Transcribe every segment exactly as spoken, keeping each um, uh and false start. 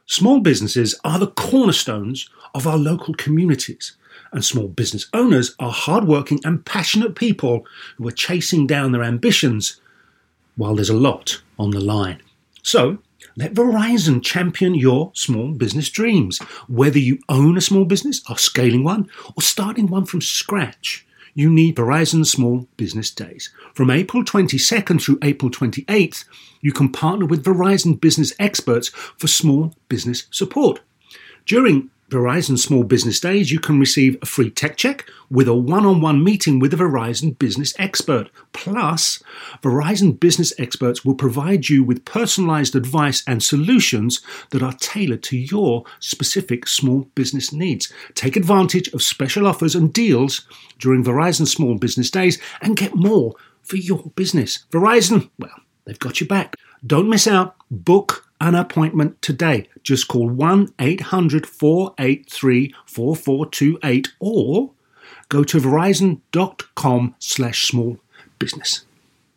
Small businesses are the cornerstones of our local communities, and small business owners are hardworking and passionate people who are chasing down their ambitions while there's a lot on the line. So, let Verizon champion your small business dreams. Whether you own a small business, are scaling one, or starting one from scratch, you need Verizon Small Business Days. From April twenty-second through April twenty-eighth, you can partner with Verizon business experts for small business support. During Verizon Small Business Days, you can receive a free tech check with a one-on-one meeting with a Verizon business expert. Plus, Verizon business experts will provide you with personalized advice and solutions that are tailored to your specific small business needs. Take advantage of special offers and deals during Verizon Small Business Days and get more for your business. Verizon, well, they've got your back. Don't miss out. Book an appointment today. Just call one eight hundred four eight three four four two eight or go to verizon.com slash small business.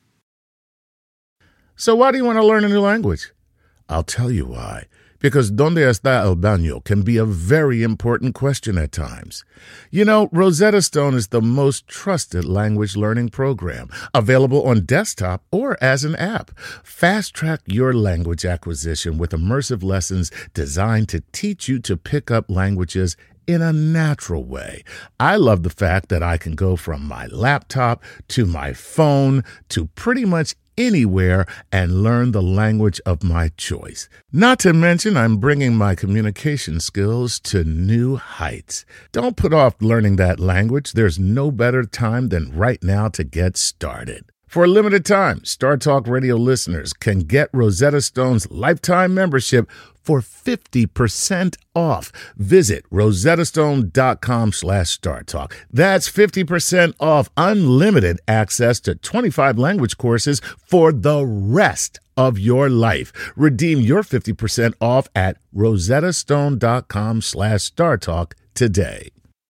So why do you want to learn a new language? I'll tell you why. Because ¿Dónde está el baño? Can be a very important question at times. You know, Rosetta Stone is the most trusted language learning program, available on desktop or as an app. Fast-track your language acquisition with immersive lessons designed to teach you to pick up languages in a natural way. I love the fact that I can go from my laptop to my phone to pretty much anywhere and learn the language of my choice. Not to mention, I'm bringing my communication skills to new heights. Don't put off learning that language. There's no better time than right now to get started. For a limited time, Star Talk Radio listeners can get Rosetta Stone's lifetime membership for fifty percent off. Visit rosettastone.com slash StarTalk. That's fifty percent off unlimited access to twenty-five language courses for the rest of your life. Redeem your fifty percent off at rosettastone.com slash StarTalk today.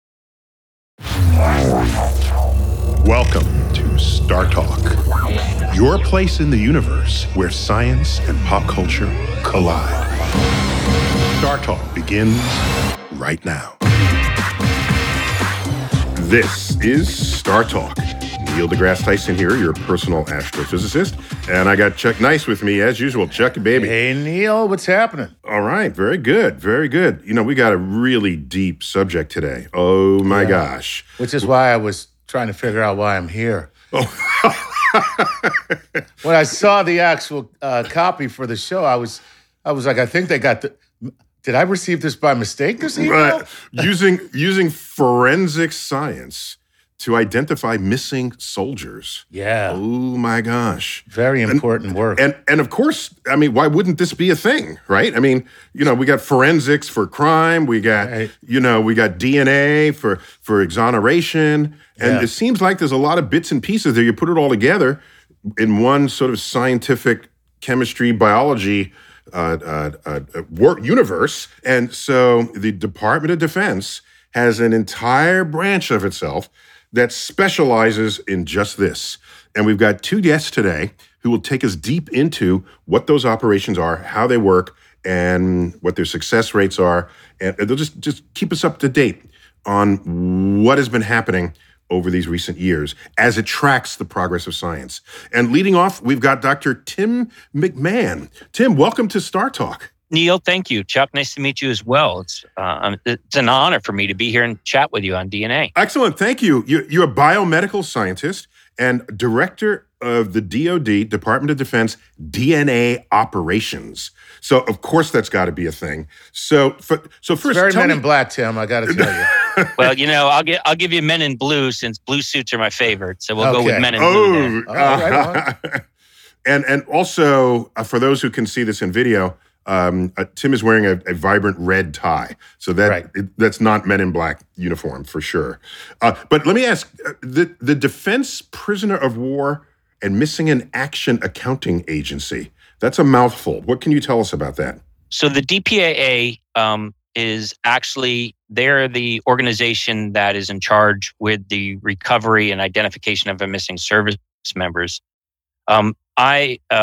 Welcome to Star Talk, your place in the universe where science and pop culture collide. Star Talk begins right now. This is Star Talk. Neil deGrasse Tyson here, your personal astrophysicist, and I got Chuck Nice with me as usual. Chuck, baby. Hey, Neil, what's happening? All right, very good, very good. You know, we got a really deep subject today. Oh my yeah. gosh. Which is why I was trying to figure out why I'm here. Oh. When I saw the actual uh, copy for the show, I was, I was like, I think they got the. Did I receive this by mistake? This email? Right. using using forensic science to identify missing soldiers. Yeah. Oh my gosh. Very important and, work. And and of course, I mean, why wouldn't this be a thing, right? I mean, you know, we got forensics for crime, we got, right. you know, we got D N A for for exoneration, and yeah. it seems like there's a lot of bits and pieces there. You put it all together in one sort of scientific chemistry, biology uh, uh, uh, work universe, and so the Department of Defense has an entire branch of itself that specializes in just this. And we've got two guests today who will take us deep into what those operations are, how they work, and what their success rates are. And they'll just, just keep us up to date on what has been happening over these recent years as it tracks the progress of science. And leading off, we've got Doctor Tim McMahon. Tim, welcome to Star Talk. Neil, thank you. Chuck, nice to meet you as well. It's uh, it's an honor for me to be here and chat with you on D N A. Excellent, thank you. You're, you're a biomedical scientist and director of the D O D, Department of Defense, D N A operations. So, of course, that's got to be a thing. So, for, so first, it's very tell Men me, in Black, Tim. I got to tell you. Well, you know, I'll get I'll give you Men in Blue since blue suits are my favorite. So we'll okay. go with Men in oh, Blue. Then. Oh, right on. and and also uh, for those who can see this in video. Um, uh, Tim is wearing a, a vibrant red tie, so that right. it, that's not Men in Black uniform for sure. Uh, but let me ask: uh, the the Defense Prisoner of War and Missing in Action Accounting Agency. That's a mouthful. What can you tell us about that? So the D P A A um, is actually they're the organization that is in charge with the recovery and identification of our missing service members. Um, I. Uh,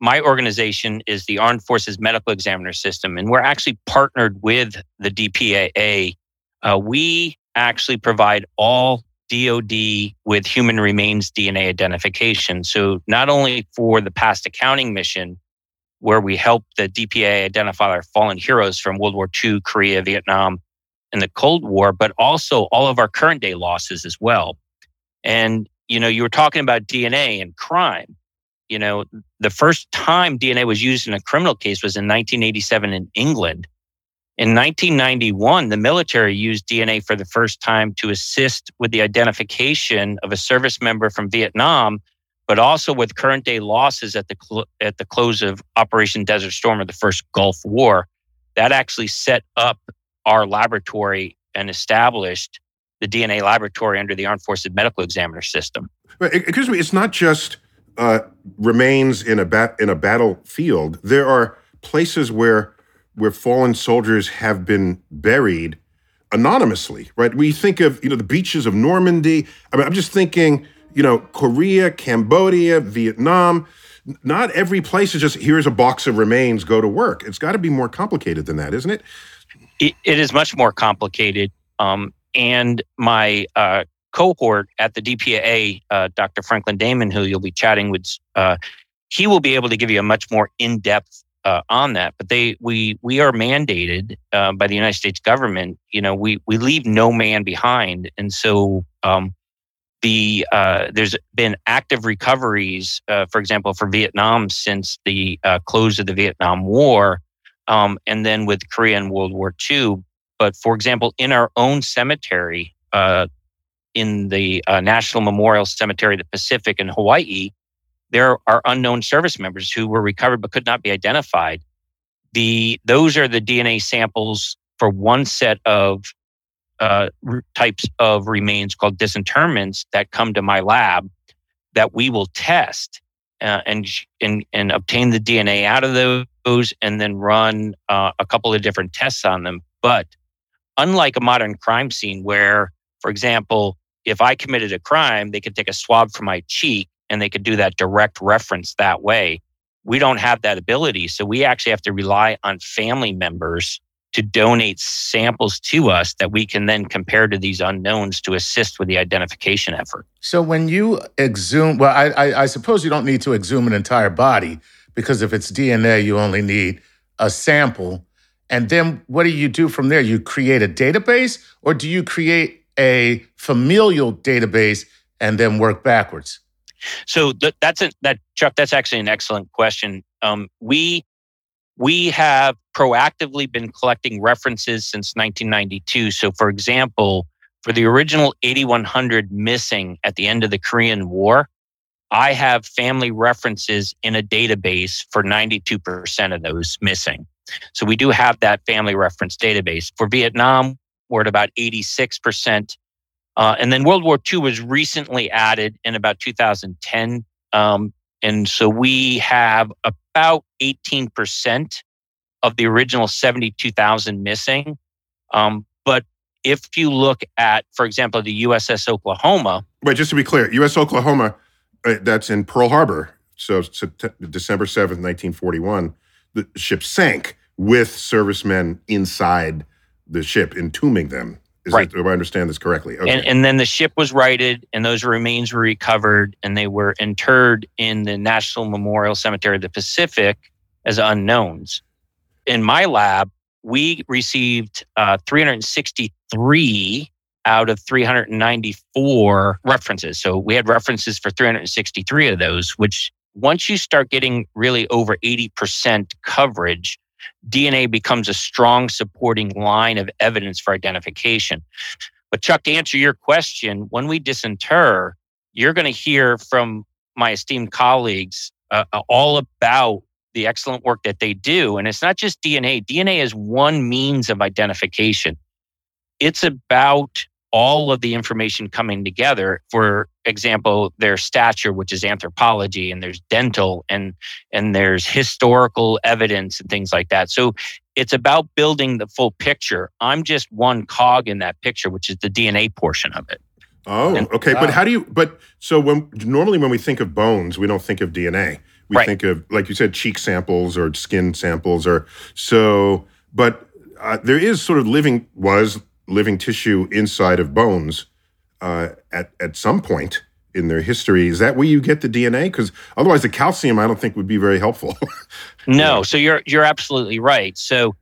my organization is the Armed Forces Medical Examiner System, and we're actually partnered with the D P A A. Uh, we actually provide all D O D with human remains D N A identification. So not only for the past accounting mission, where we help the D P A A identify our fallen heroes from World War Two, Korea, Vietnam, and the Cold War, but also all of our current day losses as well. And, you know, you were talking about D N A and crime. You know, the first time D N A was used in a criminal case was in nineteen eighty-seven in England. In nineteen ninety-one, the military used D N A for the first time to assist with the identification of a service member from Vietnam, but also with current day losses at the cl- at the close of Operation Desert Storm of the first Gulf War. That actually set up our laboratory and established the D N A laboratory under the Armed Forces Medical Examiner System. But excuse me, it's not just uh, remains in a bat- in a battlefield. There are places where where fallen soldiers have been buried anonymously, right? We think of, you know, the beaches of Normandy. I mean, I'm just thinking, you know, Korea, Cambodia, Vietnam. Not every place is just, here's a box of remains, go to work. It's got to be more complicated than that, isn't it? It, it is much more complicated. Um, and my uh, cohort at the D P A A, uh, Doctor Franklin Damon, who you'll be chatting with, uh, he will be able to give you a much more in-depth Uh, on that, but they we we are mandated uh, by the United States government. You know, we we leave no man behind, and so um, the uh, there's been active recoveries, uh, for example, for Vietnam since the uh, close of the Vietnam War, um, and then with Korea and World War Two. But for example, in our own cemetery, uh, in the uh, National Memorial Cemetery of the Pacific in Hawaii, there are unknown service members who were recovered but could not be identified. The those are the D N A samples for one set of uh, types of remains called disinterments that come to my lab that we will test uh, and, and and obtain the D N A out of those and then run uh, a couple of different tests on them. But unlike a modern crime scene where, for example, if I committed a crime, they could take a swab from my cheek and they could do that direct reference that way. We don't have that ability. So we actually have to rely on family members to donate samples to us that we can then compare to these unknowns to assist with the identification effort. So when you exhume, well, I, I, I suppose you don't need to exhume an entire body, because if it's D N A, you only need a sample. And then what do you do from there? You create a database, or do you create a familial database and then work backwards? So th- that's a, that Chuck. That's actually an excellent question. Um, we we have proactively been collecting references since nineteen ninety-two. So, for example, for the original eighty-one hundred missing at the end of the Korean War, I have family references in a database for ninety-two percent of those missing. So we do have that family reference database. For Vietnam, we're at about eighty-six percent. Uh, and then World War Two was recently added in about two thousand ten. Um, and so we have about eighteen percent of the original seventy-two thousand missing. Um, but if you look at, for example, the U S S Oklahoma. Wait, just to be clear, U S Oklahoma, uh, that's in Pearl Harbor. So, so t- December seventh, nineteen forty-one, the ship sank with servicemen inside the ship, entombing them. Is right. It, do I understand this correctly? Okay. And, and then the ship was righted, and those remains were recovered, and they were interred in the National Memorial Cemetery of the Pacific as unknowns. In my lab, we received uh, three hundred sixty-three out of three hundred ninety-four references. So we had references for three hundred sixty-three of those, which once you start getting really over eighty percent coverage, D N A becomes a strong supporting line of evidence for identification. But Chuck, to answer your question, when we disinter, you're going to hear from my esteemed colleagues uh, all about the excellent work that they do. And it's not just D N A. D N A is one means of identification. It's about all of the information coming together. For example, there's stature, which is anthropology, and there's dental, and and there's historical evidence and things like that. So it's about building the full picture. I'm just one cog in that picture, which is the D N A portion of it. Oh, and, okay. wow. But how do you, but so when normally when we think of bones, we don't think of D N A. we right. think of, like you said, cheek samples or skin samples, or so. But uh, there is sort of living was living tissue inside of bones uh, at at some point in their history. Is that where you get the D N A? Because otherwise, the calcium I don't think would be very helpful. No, yeah. So you're you're absolutely right. So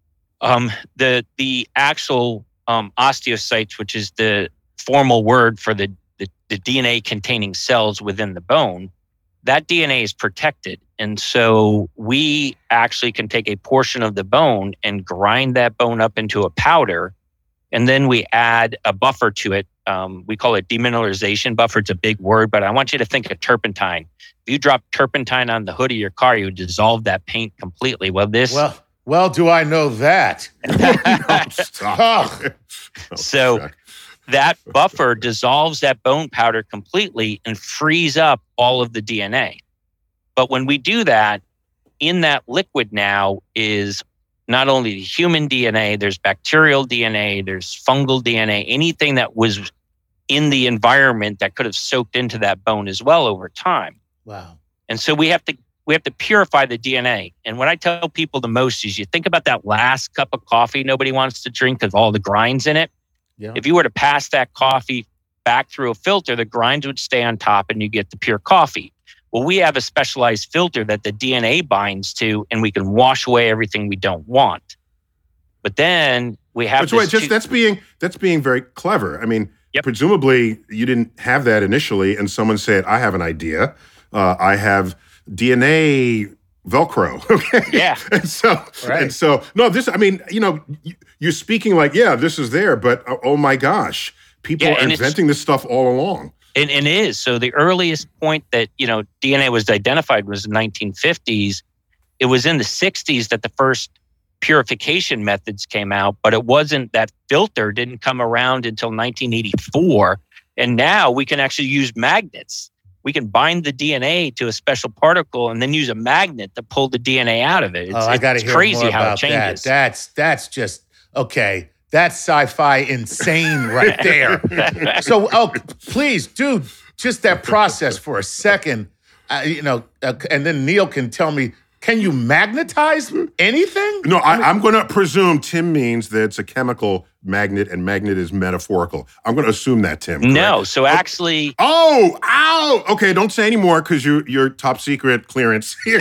um, the the actual um, osteocytes, which is the formal word for the, the the D N A containing cells within the bone, that D N A is protected. And so we actually can take a portion of the bone and grind that bone up into a powder. And then we add a buffer to it. Um, we call it demineralization buffer. It's a big word, but I want you to think of turpentine. If you drop turpentine on the hood of your car, you would dissolve that paint completely. Well, this... Well, well, do I know that? No, stop. Oh, so... Chuck. That buffer dissolves that bone powder completely and frees up all of the D N A. But when we do that, in that liquid now is not only the human D N A, there's bacterial D N A, there's fungal D N A, anything that was in the environment that could have soaked into that bone as well over time. Wow. And so we have to we have to purify the D N A. And what I tell people the most is you think about that last cup of coffee nobody wants to drink because of all the grinds in it. Yeah. If you were to pass that coffee back through a filter, the grinds would stay on top and you get the pure coffee. Well, we have a specialized filter that the D N A binds to, and we can wash away everything we don't want. But then we have That's, right, just, two- that's being that's being very clever. I mean, Yep. presumably you didn't have that initially, and someone said, "I have an idea. Uh, I have D N A Velcro." Okay. Yeah. And so, Right. and so, no, this. I mean, you know, you're speaking like, yeah, this is there, but uh, oh my gosh, people Yeah, are and it's- inventing this stuff all along. And, and it is. So the earliest point that, you know, D N A was identified was the nineteen fifties. It was in the sixties that the first purification methods came out, but it wasn't, that filter didn't come around until nineteen eighty-four. And now we can actually use magnets. We can bind the D N A to a special particle and then use a magnet to pull the D N A out of it. It's, Oh, I got to it's hear crazy more how about it changes. that. That's that's just okay. That's sci-fi insane right there. So, oh, please, dude, just that process for a second. Uh, you know, uh, and then Neil can tell me, can you magnetize anything? No, I, I'm going to presume Tim means that it's a chemical magnet, and magnet is metaphorical. I'm going to assume that, Tim. Correct? No, so actually, Oh, ow! Okay, don't say any more because you're you're top secret clearance here.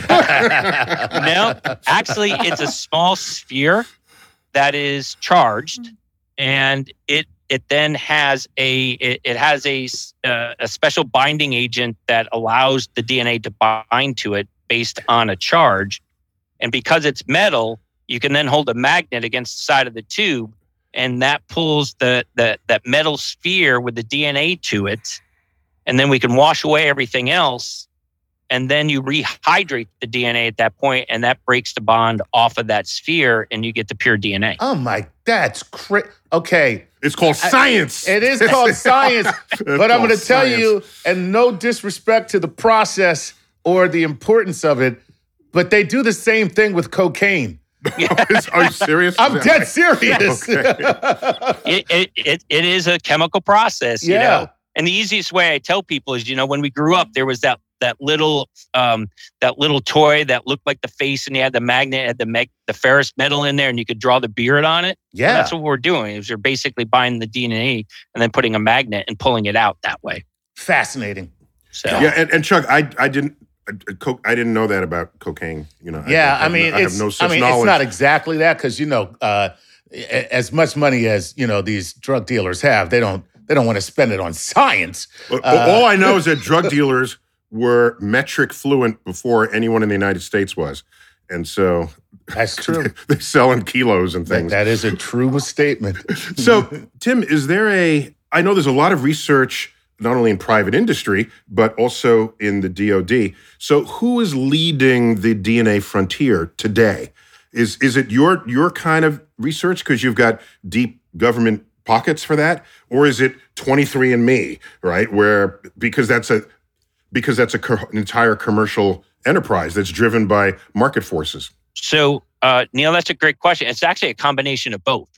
no, actually, it's a small sphere that is charged, and it it then has a it, it has a uh, a special binding agent that allows the D N A to bind to it based on a charge, and because it's metal, you can then hold a magnet against the side of the tube, and that pulls the the that metal sphere with the D N A to it, and then we can wash away everything else. And then you rehydrate the D N A at that point, and that breaks the bond off of that sphere, and you get the pure D N A. Oh my, that's crazy. Okay, It's called science. it is called science, but I'm called going to tell science. you, and no disrespect to the process or the importance of it, but they do the same thing with cocaine. Are you serious? I'm Is that dead right? serious. It, it, it, it is a chemical process, you Yeah. know. And the easiest way I tell people is, you know, when we grew up, there was that that little um, that little toy that looked like the face, and you had the magnet, had the meg- the ferrous metal in there, and you could draw the beard on it. Yeah. That's what we're doing. Is you're basically binding the D N A and then putting a magnet and pulling it out that way. Fascinating. So Yeah, and, and Chuck, I I didn't I, co- I didn't know that about cocaine. You know. Yeah, I, I, mean, I it's, have no such I mean, knowledge. it's not exactly that because you know, uh, a- as much money as you know these drug dealers have, they don't they don't want to spend it on science. But uh, all I know is that drug dealers were metric fluent before anyone in the United States was, and so That's true. they sell in kilos and That- things. that is a true statement. So, Tim, is there a, I know there's a lot of research, not only in private industry, but also in the D O D. So who is leading the D N A frontier today? Is is it your your kind of research because you've got deep government pockets for that? Or is it twenty-three and me, right? Where, because that's a, because that's a co- an entire commercial enterprise that's driven by market forces. So, uh, Neil, that's a great question. It's actually a combination of both.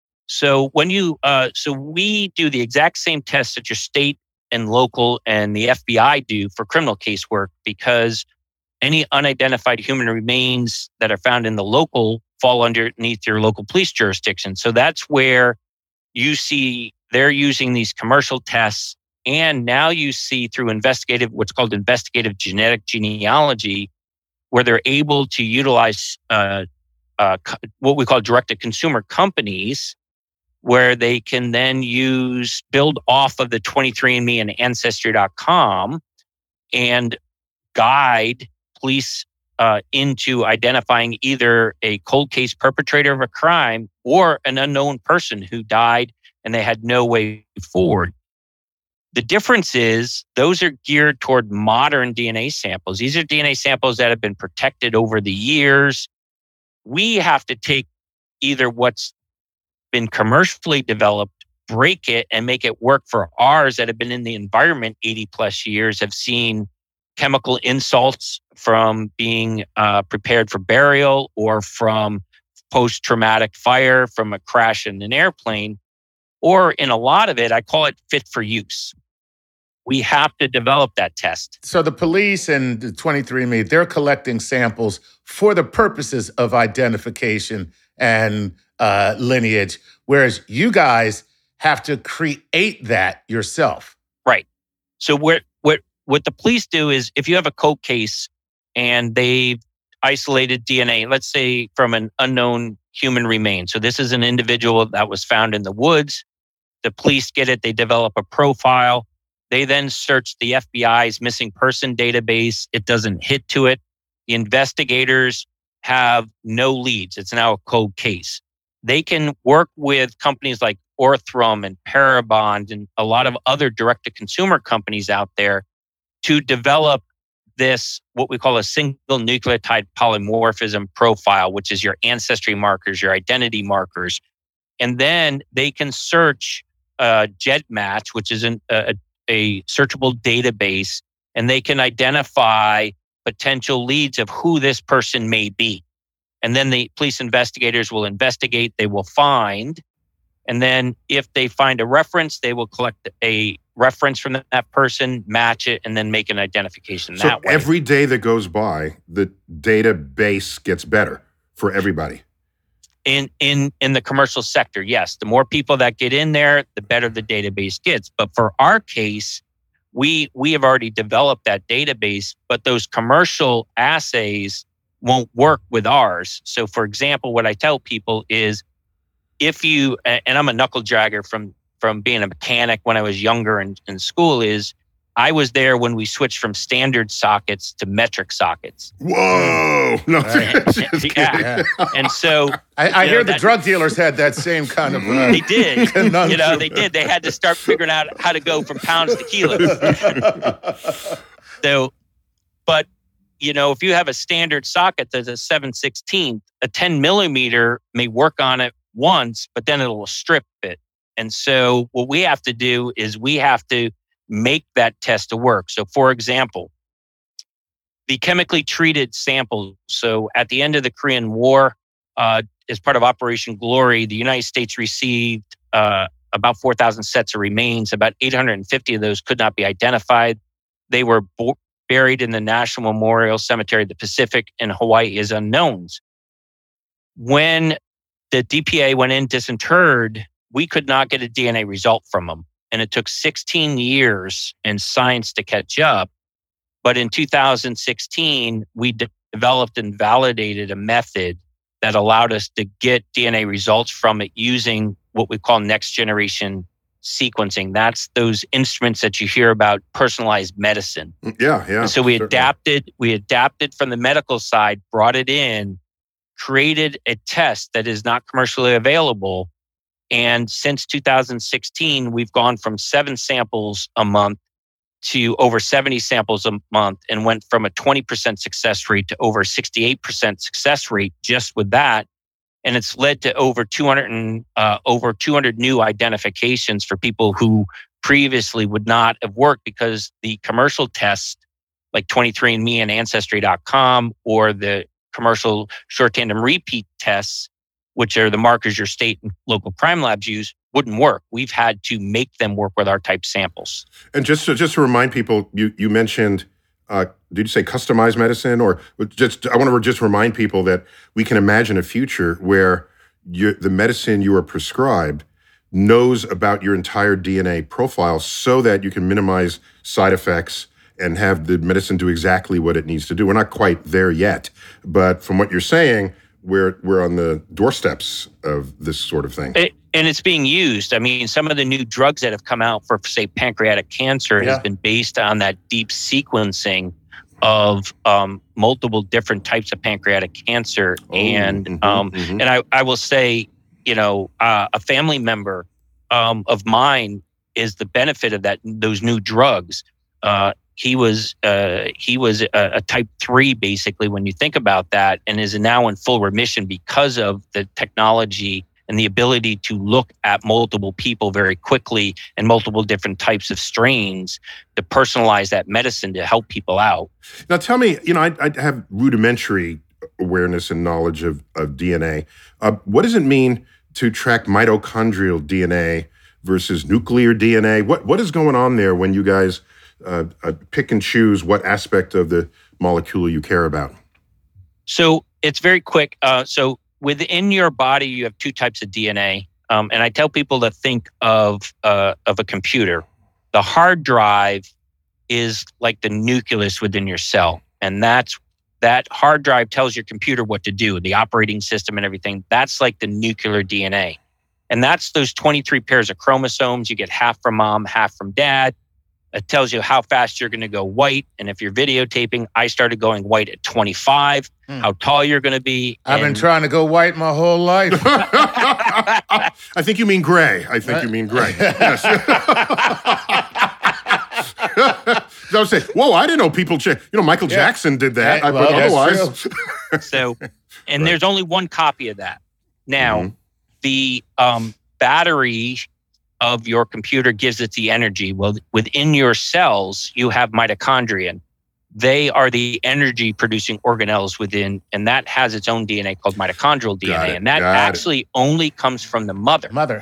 So when you, uh, so we do the exact same tests that your state and local and the F B I do for criminal casework because any unidentified human remains that are found in the local fall underneath your local police jurisdiction. So that's where you see they're using these commercial tests. And now you see through investigative, what's called investigative genetic genealogy, where they're able to utilize uh, uh, what we call direct-to-consumer companies, where they can then use, build off of the twenty-three and me and Ancestry dot com and guide police uh, into identifying either a cold case perpetrator of a crime or an unknown person who died and they had no way forward. The difference is those are geared toward modern D N A samples. These are D N A samples that have been protected over the years. We have to take either what's been commercially developed, break it, and make it work for ours that have been in the environment eighty plus years, have seen chemical insults from being uh, prepared for burial or from post-traumatic fire from a crash in an airplane. Or in a lot of it, I call it fit for use. We have to develop that test. So the police and twenty-three and me, they're collecting samples for the purposes of identification and uh, lineage, whereas you guys have to create that yourself. Right. So what what what the police do is, if you have a cold case and they've isolated D N A, let's say from an unknown human remains. So this is an individual that was found in the woods. The police get it. They develop a profile. They then search the F B I's missing person database. It doesn't hit to it. The investigators have no leads. It's now a cold case. They can work with companies like Orthrum and Parabond and a lot of other direct-to-consumer companies out there to develop this, what we call a single nucleotide polymorphism profile, which is your ancestry markers, your identity markers. And then they can search uh, GEDmatch, which is an, a, a searchable database, and they can identify potential leads of who this person may be. And then the police investigators will investigate, they will find, and then if they find a reference, they will collect a reference from that person, match it, and then make an identification so that way. Every day that goes by, the database gets better for everybody. In in in the commercial sector, yes. The more people that get in there, the better the database gets. But for our case, we we have already developed that database, but those commercial assays won't work with ours. So for example, what I tell people is, if you, and I'm a knuckle dragger from from being a mechanic when I was younger in, in school, is I was there when we switched from standard sockets to metric sockets. Whoa! No, right. just yeah. And so I, I hear know, the that, drug dealers had that same kind of. Uh, they did. You know, they did. They had to start figuring out how to go from pounds to kilos. So, but you know, if you have a standard socket that's a seven sixteenth, a ten millimeter may work on it once, but then it'll strip it. And so what we have to do is we have to make that test to work. So for example, the chemically treated samples. So at the end of the Korean War, uh, as part of Operation Glory, the United States received uh, about four thousand sets of remains. About eight hundred fifty of those could not be identified. They were bo- buried in the National Memorial Cemetery of the Pacific in Hawaii as unknowns. When the D P A went in, disinterred, we could not get a D N A result from them. And it took sixteen years in science to catch up. But in two thousand sixteen, we de- developed and validated a method that allowed us to get D N A results from it using what we call next generation sequencing. That's those instruments that you hear about, personalized medicine. Yeah, yeah. And so we certainly. adapted, we adapted from the medical side, brought it in, created a test that is not commercially available. And since two thousand sixteen, we've gone from seven samples a month to over seventy samples a month, and went from a twenty percent success rate to over sixty-eight percent success rate just with that. And it's led to over two hundred and uh, over two hundred new identifications for people who previously would not have worked, because the commercial tests like twenty-three and me and Ancestry dot com, or the commercial short tandem repeat tests, which are the markers your state and local crime labs use, wouldn't work. We've had to make them work with our type samples. And just to, just to remind people, you you mentioned uh, did you say customized medicine? Or just, I want to just remind people that we can imagine a future where you, the medicine you are prescribed knows about your entire D N A profile so that you can minimize side effects and have the medicine do exactly what it needs to do. We're not quite there yet, but from what you're saying, we're we're on the doorsteps of this sort of thing. It, and it's being used. I mean, some of the new drugs that have come out for, say, pancreatic cancer yeah. has been based on that deep sequencing of um, multiple different types of pancreatic cancer. Oh, and mm-hmm, um, mm-hmm. and I, I will say, you know, uh, a family member um, of mine is the benefit of that. Those new drugs. Uh, he was uh, he was a, a type three, basically, when you think about that, and is now in full remission because of the technology and the ability to look at multiple people very quickly and multiple different types of strains to personalize that medicine to help people out. Now, tell me, you know, I, I have rudimentary awareness and knowledge of, of D N A. Uh, what does it mean to track mitochondrial D N A versus nuclear D N A? What What is going on there when you guys uh, uh, pick and choose what aspect of the molecule you care about? So it's very quick. Uh, so within your body, you have two types of D N A. Um, and I tell people to think of uh, of a computer. The hard drive is like the nucleus within your cell. And that's that hard drive tells your computer what to do, the operating system and everything. That's like the nuclear D N A. And that's those twenty-three pairs of chromosomes. You get half from mom, half from dad. It tells you how fast you're going to go white. And if you're videotaping, I started going white at twenty-five, hmm. how tall you're going to be. I've and... been trying to go white my whole life. I think you mean gray. I think you mean gray. Yes. I was saying, whoa, I didn't know people change. You know, Michael yeah. Jackson did that. Yeah, I, well, but otherwise. so, and right. there's only one copy of that. Now, mm-hmm. the um, battery of your computer gives it the energy. Well, within your cells, you have mitochondria. They are the energy producing organelles within, and that has its own D N A called mitochondrial D N A. And that actually it. only comes from the mother. Mother.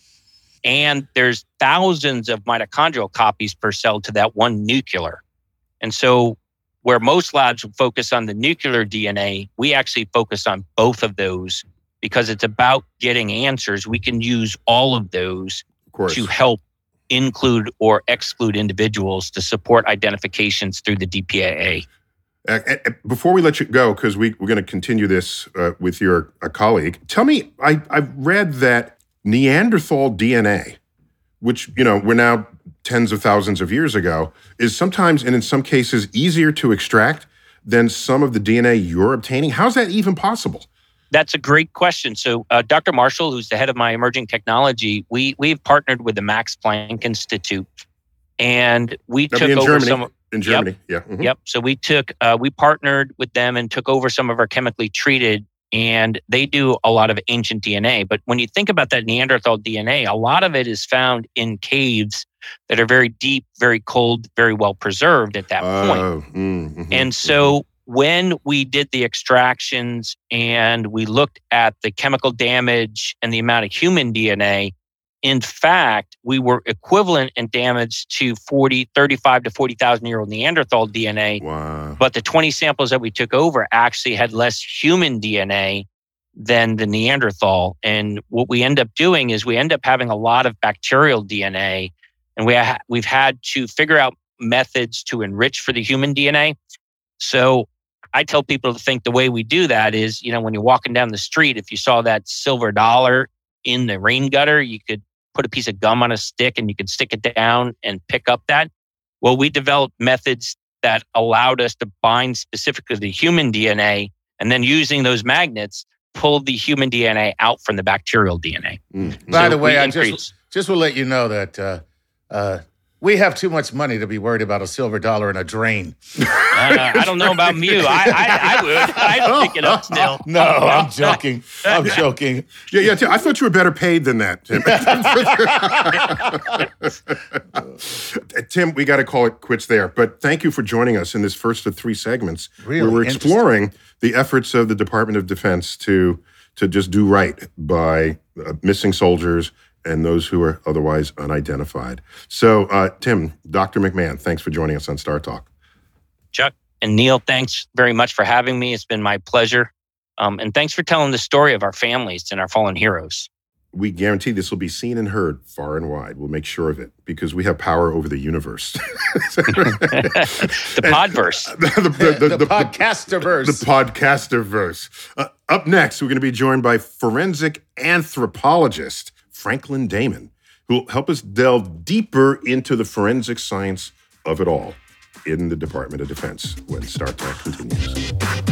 And there's thousands of mitochondrial copies per cell to that one nuclear. And so where most labs would focus on the nuclear D N A, we actually focus on both of those because it's about getting answers. We can use all of those to help include or exclude individuals to support identifications through the D P A A. Uh, before we let you go, because we, we're going to continue this uh, with your uh, colleague, tell me, I, I've read that Neanderthal D N A, which, you know, we're now tens of thousands of years ago, is sometimes, and in some cases, easier to extract than some of the D N A you're obtaining. How's that even possible? That's a great question. So uh, Doctor Marshall, who's the head of my emerging technology, we, we've partnered with the Max Planck Institute, and we That'd took in over Germany. some... In Germany, yep, yeah. Mm-hmm. Yep. So we took, uh, we partnered with them and took over some of our chemically treated, and they do a lot of ancient D N A. But when you think about that Neanderthal D N A, a lot of it is found in caves that are very deep, very cold, very well preserved at that uh, point. Mm-hmm, and so when we did the extractions and we looked at the chemical damage and the amount of human D N A, in fact, we were equivalent in damage to forty, thirty-five to forty thousand year old Neanderthal D N A. Wow. But the twenty samples that we took over actually had less human D N A than the Neanderthal. And what we end up doing is we end up having a lot of bacterial D N A. And we ha- we've had to figure out methods to enrich for the human D N A. So I tell people to think the way we do that is, you know, when you're walking down the street, if you saw that silver dollar in the rain gutter, you could put a piece of gum on a stick and you could stick it down and pick up that. Well, we developed methods that allowed us to bind specifically the human D N A, and then using those magnets, pull the human D N A out from the bacterial D N A. Mm. By so the way, I just, just will let you know that uh, uh, we have too much money to be worried about a silver dollar in a drain. uh, I don't know about you. I, I, I would. I'd pick it up still. No, I'm joking. I'm joking. Yeah, yeah. Tim, I thought you were better paid than that, Tim. Tim, we got to call it quits there. But thank you for joining us in this first of three segments. Really where we're exploring the efforts of the Department of Defense to to just do right by uh, missing soldiers and those who are otherwise unidentified. So, uh, Tim, Doctor McMahon, thanks for joining us on Star Talk. Chuck and Neil, thanks very much for having me. It's been my pleasure. Um, and thanks for telling the story of our families and our fallen heroes. We guarantee this will be seen and heard far and wide. We'll make sure of it because we have power over the universe. The podverse. the, the, the, the, the podcasterverse. The podcasterverse. Uh, up next, we're going to be joined by forensic anthropologist Franklin Damon, who will help us delve deeper into the forensic science of it all in the Department of Defense when Star Talk continues.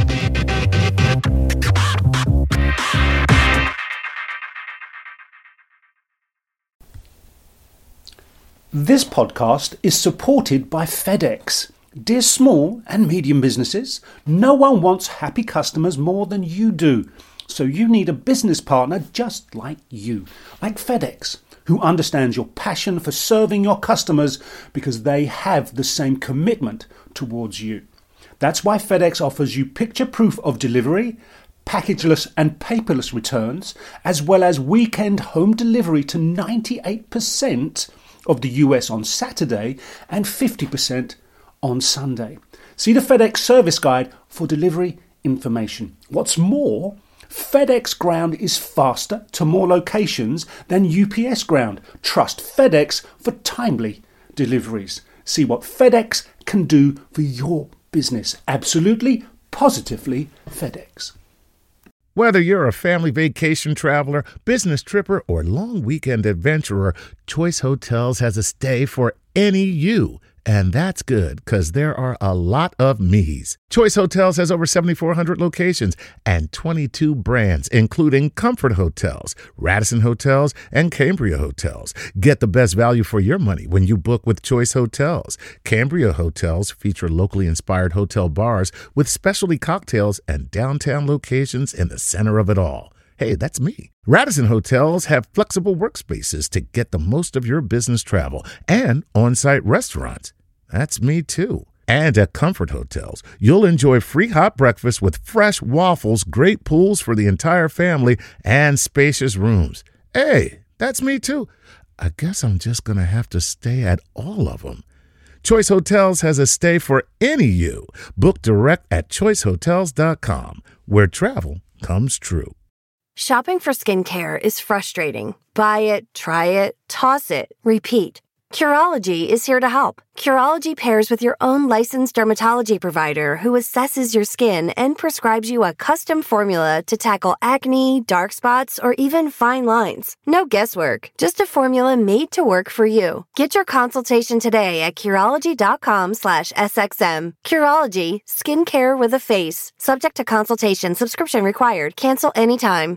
This podcast is supported by FedEx. Dear small and medium businesses, no one wants happy customers more than you do. So you need a business partner just like you, like FedEx, who understands your passion for serving your customers because they have the same commitment towards you. That's why FedEx offers you picture proof of delivery, packageless and paperless returns, as well as weekend home delivery to ninety-eight percent of the U S on Saturday and fifty percent on Sunday. See the FedEx service guide for delivery information. What's more, FedEx Ground is faster to more locations than U P S Ground. Trust FedEx for timely deliveries. See what FedEx can do for your business. Absolutely, positively FedEx. Whether you're a family vacation traveler, business tripper, or long weekend adventurer, Choice Hotels has a stay for any you. And that's good, because there are a lot of me's. Choice Hotels has over seventy-four hundred locations and twenty-two brands, including Comfort Hotels, Radisson Hotels, and Cambria Hotels. Get the best value for your money when you book with Choice Hotels. Cambria Hotels feature locally inspired hotel bars with specialty cocktails and downtown locations in the center of it all. Hey, that's me. Radisson Hotels have flexible workspaces to get the most of your business travel and on-site restaurants. That's me too. And at Comfort Hotels, you'll enjoy free hot breakfast with fresh waffles, great pools for the entire family, and spacious rooms. Hey, that's me too. I guess I'm just going to have to stay at all of them. Choice Hotels has a stay for any you. Book direct at choice hotels dot com, where travel comes true. Shopping for skincare is frustrating. Buy it, try it, toss it, repeat. Curology is here to help. Curology pairs with your own licensed dermatology provider who assesses your skin and prescribes you a custom formula to tackle acne, dark spots, or even fine lines. No guesswork, just a formula made to work for you. Get your consultation today at Curology.com slash SXM. Curology, skincare with a face. Subject to consultation, subscription required. Cancel anytime.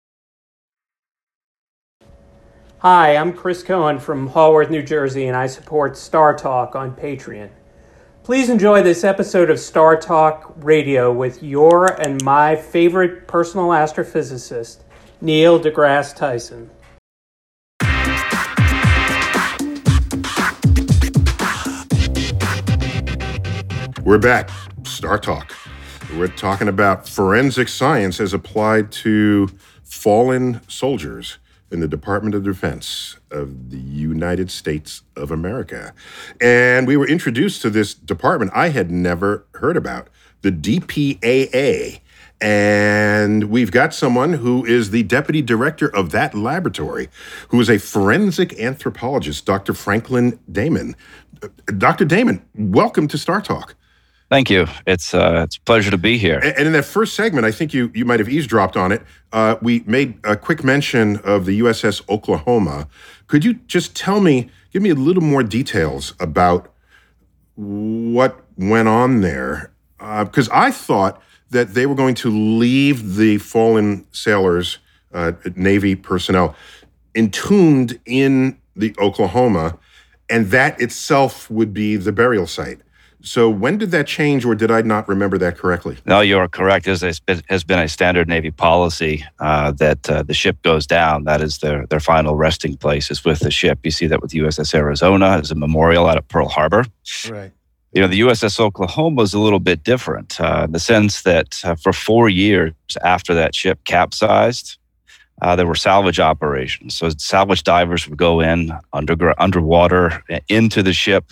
Hi, I'm Chris Cohen from Haworth, New Jersey, and I support Star Talk on Patreon. Please enjoy this episode of Star Talk Radio with your and my favorite personal astrophysicist, Neil deGrasse Tyson. We're back. Star Talk. We're talking about forensic science as applied to fallen soldiers in the Department of Defense of the United States of America. And we were introduced to this department I had never heard about, the D P A A. And we've got someone who is the deputy director of that laboratory, who is a forensic anthropologist, Doctor Franklin Damon. Doctor Damon, welcome to Star Talk. Thank you. It's uh, it's a pleasure to be here. And in that first segment, I think you you might have eavesdropped on it. Uh, we made a quick mention of the U S S Oklahoma. Could you just tell me, give me a little more details about what went on there? Because uh, I thought that they were going to leave the fallen sailors, uh, Navy personnel, entombed in the Oklahoma, and that itself would be the burial site. So when did that change, or did I not remember that correctly? No, you're correct. It has been a standard Navy policy uh, that uh, the ship goes down. That is their, their final resting place is with the ship. You see that with U S S Arizona as a memorial out at Pearl Harbor. Right. You know, the U S S Oklahoma is a little bit different uh, in the sense that uh, for four years after that ship capsized, uh, there were salvage operations. So salvage divers would go in under, underwater into the ship,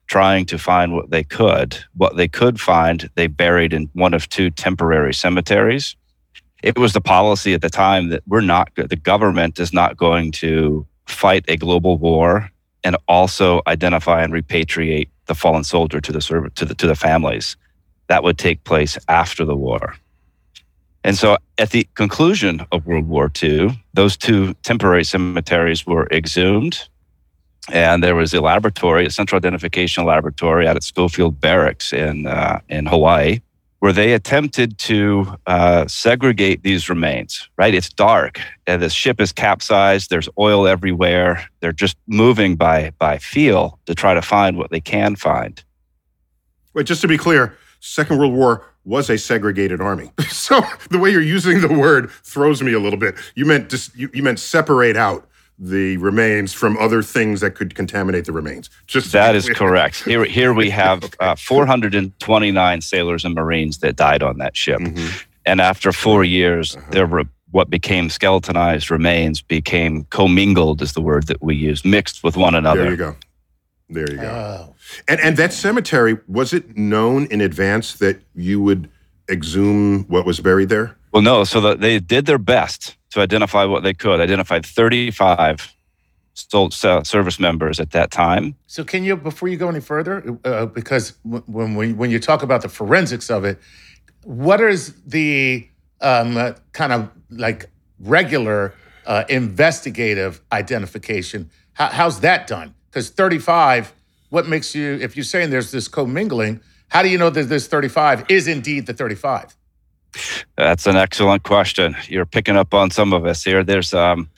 trying to find what they could. What they could find, they buried in one of two temporary cemeteries. It was the policy at the time that we're not, the government is not going to fight a global war and also identify and repatriate the fallen soldier to the to the to the families. That would take place after the war. And so at the conclusion of World War Two, those two temporary cemeteries were exhumed. And there was a laboratory, a central identification laboratory out at Schofield Barracks in uh, in Hawaii, where they attempted to uh, segregate these remains, right? It's dark, and the ship is capsized, there's oil everywhere. They're just moving by by feel to try to find what they can find. Wait, just to be clear, Second World War was a segregated army. So the way you're using the word throws me a little bit. You meant just, you, you meant separate out the remains from other things that could contaminate the remains. Just that is correct. Here, here we have okay. uh, four hundred twenty-nine sailors and Marines that died on that ship, mm-hmm. and after four years, uh-huh. there were what became skeletonized remains became commingled, is the word that we use, mixed with one another. There you go. There you go. Oh. And and that cemetery, was it known in advance that you would exhume what was buried there? Well, no. So the, they did their best to identify what they could. Identified thirty-five service members at that time. So can you, before you go any further, uh, because when we, when you talk about the forensics of it, what is the um, uh, kind of like regular uh, investigative identification? How, how's that done? Because thirty-five, what makes you, if you're saying there's this commingling, how do you know that this thirty-five is indeed the thirty-five? That's an excellent question. You're picking up on some of us here. There's, um,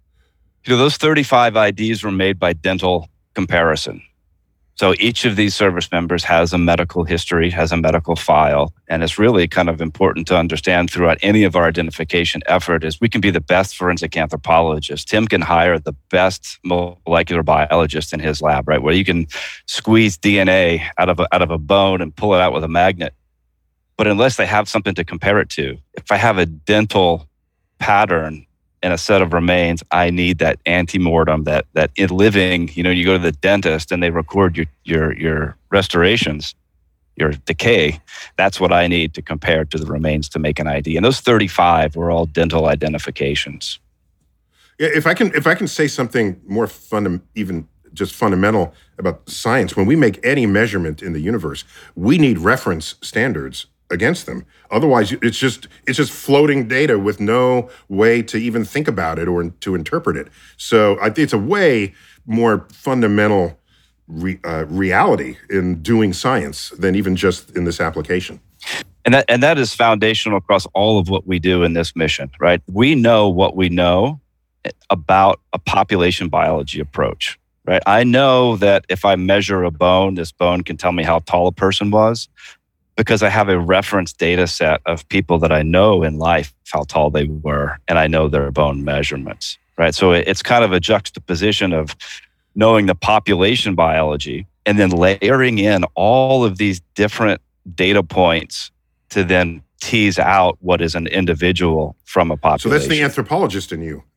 you know, those thirty-five I Ds were made by dental comparison. So each of these service members has a medical history, has a medical file, and it's really kind of important to understand throughout any of our identification effort is we can be the best forensic anthropologist. Tim can hire the best molecular biologist in his lab, right, where you can squeeze D N A out of a, out of a bone and pull it out with a magnet. But unless they have something to compare it to, if I have a dental pattern in a set of remains, I need that antemortem, that that in living, you know, you go to the dentist and they record your your your restorations, your decay. That's what I need to compare to the remains to make an I D. And those thirty-five were all dental identifications. Yeah, if I can if I can say something more funda- even just fundamental about science, when we make any measurement in the universe, we need reference standards against them. Otherwise, it's just it's just floating data with no way to even think about it or to interpret it. So I think it's a way more fundamental re, uh, reality in doing science than even just in this application. And that and that is foundational across all of what we do in this mission, right? We know what we know about a population biology approach, right? I know that if I measure a bone, this bone can tell me how tall a person was, because I have a reference data set of people that I know in life, how tall they were, and I know their bone measurements, right? So it's kind of a juxtaposition of knowing the population biology and then layering in all of these different data points to then tease out what is an individual from a population. So that's the anthropologist in you,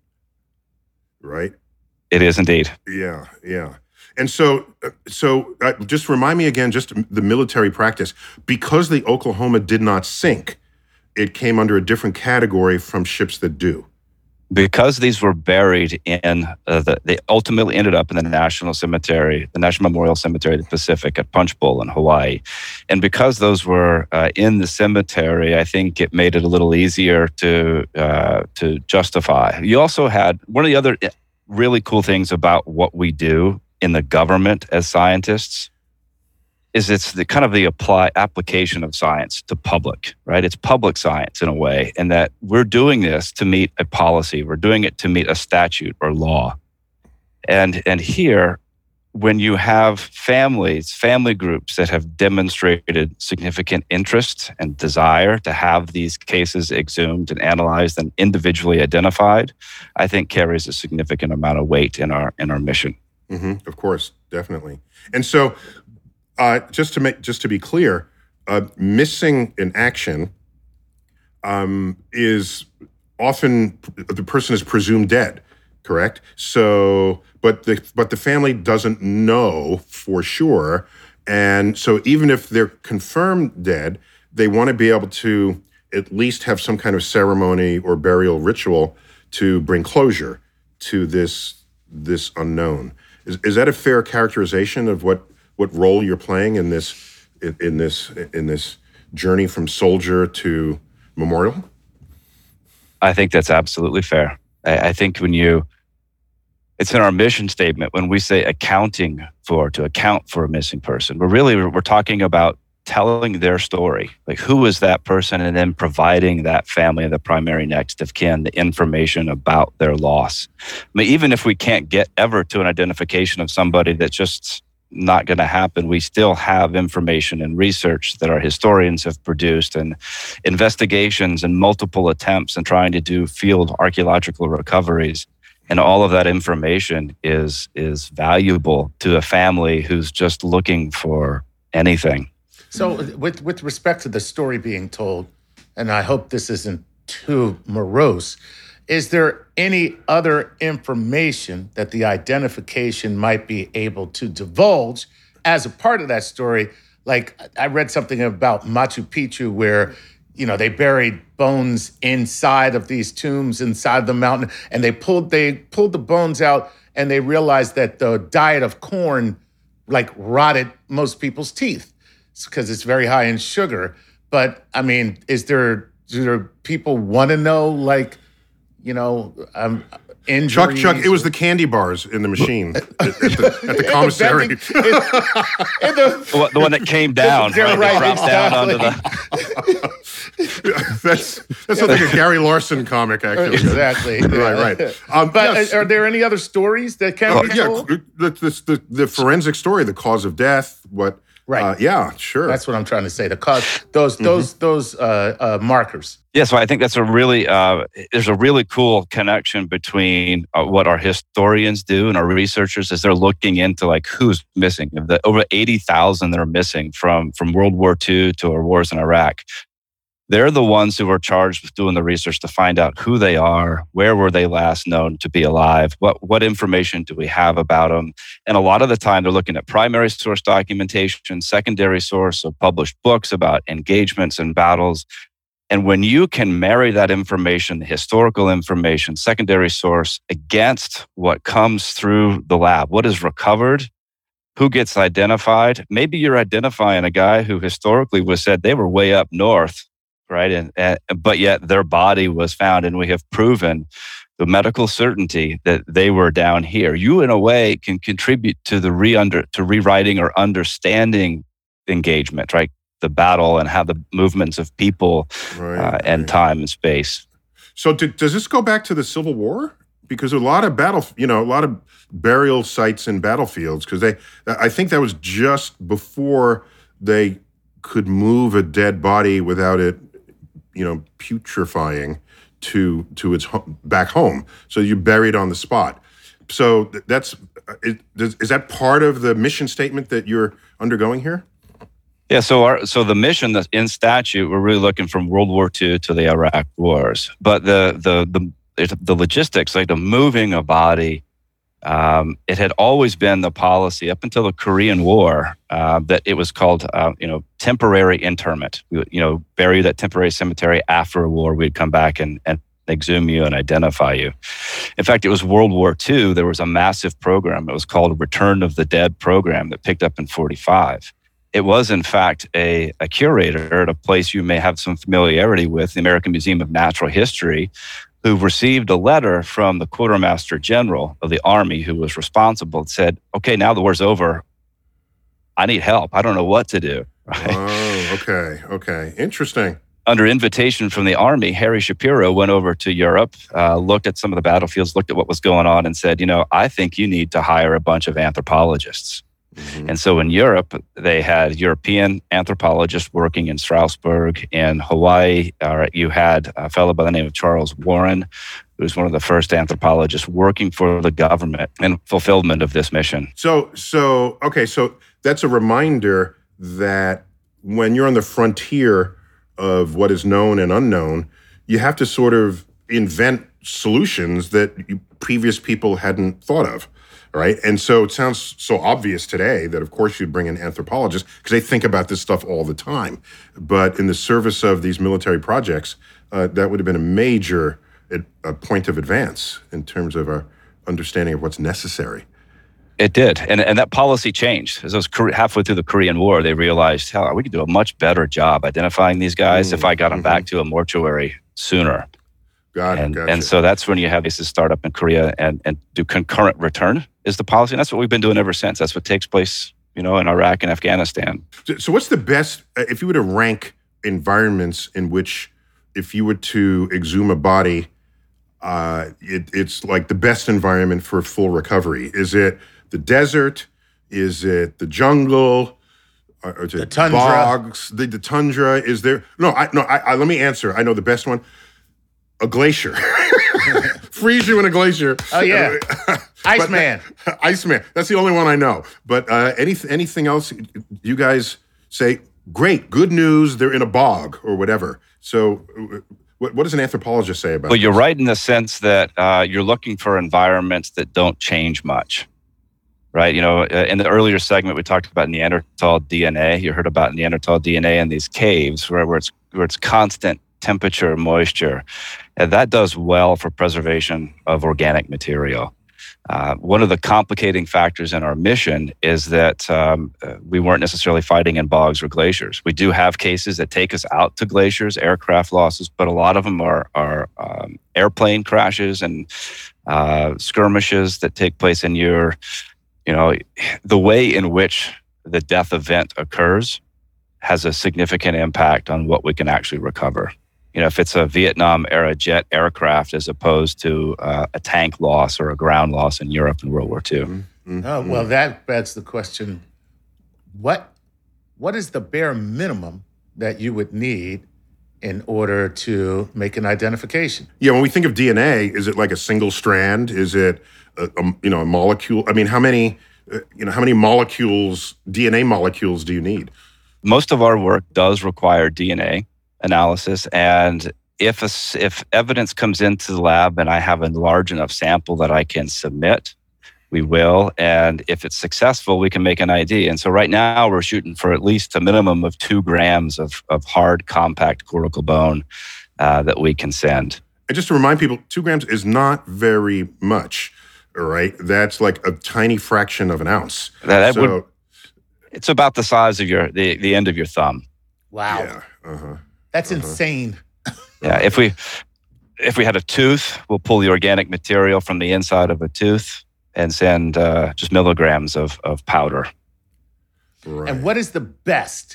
right? It is indeed. Yeah, yeah. And so, so uh, just remind me again, just the military practice. Because the Oklahoma did not sink, it came under a different category from ships that do. Because these were buried in, uh, the, they ultimately ended up in the National Cemetery, the National Memorial Cemetery of the Pacific at Punch Bowl in Hawaii. And because those were uh, in the cemetery, I think it made it a little easier to uh, to justify. You also had, one of the other really cool things about what we do in the government as scientists is it's the kind of the apply application of science to public, right? It's public science in a way, and that we're doing this to meet a policy. We're doing it to meet a statute or law. And, and here, when you have families, family groups that have demonstrated significant interest and desire to have these cases exhumed and analyzed and individually identified, I think carries a significant amount of weight in our in our mission. Mm-hmm. Of course, definitely. And so, uh, just to make just to be clear, uh, missing in action um, is often the person is presumed dead. correct? So, but the but the family doesn't know for sure, and so even if they're confirmed dead, they want to be able to at least have some kind of ceremony or burial ritual to bring closure to this this unknown. Is is that a fair characterization of what what role you're playing in this in, in this in this journey from soldier to memorial? I think that's absolutely fair. I, I think when you, it's in our mission statement when we say accounting for, to account for a missing person, we're really, we're talking about telling their story. Like, who is that person? And then providing that family, the primary next of kin, the information about their loss. I mean, even if we can't get ever to an identification of somebody that's just not going to happen, we still have information and research that our historians have produced and investigations and multiple attempts and trying to do field archaeological recoveries. And all of that information is is valuable to a family who's just looking for anything. So with, with respect to the story being told, and I hope this isn't too morose, is there any other information that the identification might be able to divulge as a part of that story? Like, I read something about Machu Picchu where, you know, they buried bones inside of these tombs inside the mountain, and they pulled they pulled the bones out, and they realized that the diet of corn, like, rotted most people's teeth because it's very high in sugar. But, I mean, is there, do there people want to know, like, you know, um, injuries? Chuck, Chuck, it was the candy bars in the machine at, at the, at the commissary. In the, vending, in, in the, the one that came down, right? right, Dropped exactly. down onto the... that's that sounds like a Gary Larson comic, actually. Exactly. right, right. Um, but yes. are there any other stories that can Oh, be yeah, told? the, the, the, the forensic story, the cause of death, what... Right. Uh, yeah, sure. That's what I'm trying to say. The cause, those, mm-hmm. those, those uh, uh, markers. Yeah, so I think that's a really, uh, there's a really cool connection between uh, what our historians do and our researchers as they're looking into like who's missing. The over eighty thousand that are missing from, from World War Two to our wars in Iraq. They're the ones who are charged with doing the research to find out who they are, where were they last known to be alive, what what information do we have about them. And a lot of the time they're looking at primary source documentation, secondary source, so published books about engagements and battles. And when you can marry that information, the historical information, secondary source, against what comes through the lab, what is recovered, who gets identified, maybe you're identifying a guy who historically was said they were way up north, right? And, and but yet their body was found, and we have proven the medical certainty that they were down here. You, in a way, can contribute to the re under to rewriting or understanding engagement, right? The battle and how the movements of people right, uh, and right. time and space. So, do, does this go back to the Civil War? Because a lot of battle, you know, a lot of burial sites in battlefields. Because they, I think that was just before they could move a dead body without it, you know, putrefying to to its ho- back home. So you buried on the spot. So that's is, is that part of the mission statement that you're undergoing here? Yeah. So our so the mission that's in statute, we're really looking from World War Two to the Iraq Wars. But the the the the logistics, like the moving a body, um, it had always been the policy up until the Korean War uh, that it was called, uh, you know, temporary interment. We would, you know, bury you at temporary cemetery. After a war, we'd come back and, and exhume you and identify you. In fact, it was World War Two. There was a massive program. It was called Return of the Dead program that picked up in forty-five. It was, in fact, a, a curator at a place you may have some familiarity with, the American Museum of Natural History, who received a letter from the Quartermaster General of the Army who was responsible and said, okay, now the war's over. I need help. I don't know what to do. Right? Oh, okay. Okay. Interesting. Under invitation from the Army, Harry Shapiro went over to Europe, uh, looked at some of the battlefields, looked at what was going on and said, you know, I think you need to hire a bunch of anthropologists. Mm-hmm. And so in Europe, they had European anthropologists working in Strasbourg. In Hawaii, uh, you had a fellow by the name of Charles Warren, who was one of the first anthropologists working for the government in fulfillment of this mission. So, so okay, so that's a reminder that when you're on the frontier of what is known and unknown, you have to sort of invent solutions that you, previous people hadn't thought of, right? And so it sounds so obvious today that, of course, you'd bring in anthropologists because they think about this stuff all the time. But in the service of these military projects, uh, that would have been a major a point of advance in terms of our understanding of what's necessary. It did, and and that policy changed. As I was halfway through the Korean War, they realized, hell, we could do a much better job identifying these guys mm, if I got them mm-hmm. back to a mortuary sooner. Got it, and, gotcha. and so that's when you have bases start up in Korea and, and do concurrent return is the policy. And that's what we've been doing ever since. That's what takes place, you know, in Iraq and Afghanistan. So, so what's the best, if you were to rank environments in which, if you were to exhume a body, uh, it, it's like the best environment for full recovery? Is it the desert? Is it the jungle? Or is it the tundra? Bogs? The, the tundra? Is there? No, I, no. I, I, let me answer. I know the best one. A glacier. Freeze you in a glacier. Oh, yeah. Iceman. Iceman. That's the only one I know. But uh, any, anything else you guys say, great, good news, they're in a bog or whatever. So what, what does an anthropologist say about Well, this? You're right in the sense that uh, you're looking for environments that don't change much. Right, you know, in the earlier segment we talked about Neanderthal D N A. You heard about Neanderthal D N A in these caves where, where it's where it's constant temperature, moisture, and that does well for preservation of organic material. Uh, one of the complicating factors in our mission is that um, we weren't necessarily fighting in bogs or glaciers. We do have cases that take us out to glaciers, aircraft losses, but a lot of them are are um, airplane crashes and uh, skirmishes that take place in your. You know, the way in which the death event occurs has a significant impact on what we can actually recover. You know, if it's a Vietnam era jet aircraft as opposed to uh, a tank loss or a ground loss in Europe in World War Two. Mm-hmm. Oh, well, that begs the question, what what is the bare minimum that you would need in order to make an identification? Yeah, when we think of D N A, is it like a single strand? Is it a, a you know a molecule? I mean, how many uh, you know how many molecules, D N A molecules, do you need? Most of our work does require D N A analysis, and if a, if evidence comes into the lab and I have a large enough sample that I can submit, we will. And if it's successful, we can make an I D. And so right now we're shooting for at least a minimum of two grams of, of hard, compact cortical bone uh, that we can send. And just to remind people, two grams is not very much, all right? That's like a tiny fraction of an ounce. That, that so, would, it's about the size of your the, the end of your thumb. Wow. Yeah. Uh-huh. That's uh-huh. insane. Yeah, if we if we had a tooth, we'll pull the organic material from the inside of a tooth and send uh, just milligrams of, of powder. Right. And what is the best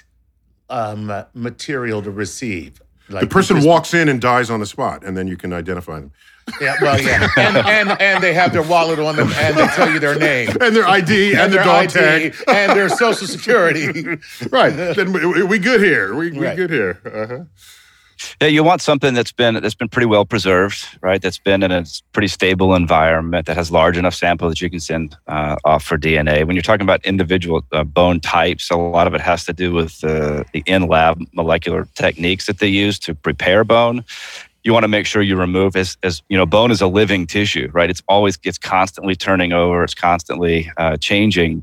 um, material to receive? Like the person just, walks in and dies on the spot, and then you can identify them. Yeah, well, yeah. And, and, and they have their wallet on them, and they tell you their name. And their I D, and, and their, their dog I D, tag. And their social security. Right. Then we, we good here. We, we right. good here. Uh-huh. Yeah, you want something that's been that's been pretty well preserved, right? That's been in a pretty stable environment that has large enough sample that you can send uh, off for D N A. When you're talking about individual uh, bone types, a lot of it has to do with uh, the in-lab molecular techniques that they use to prepare bone. You want to make sure you remove, as, as you know, bone is a living tissue, right? It's always it's constantly turning over, it's constantly uh, changing,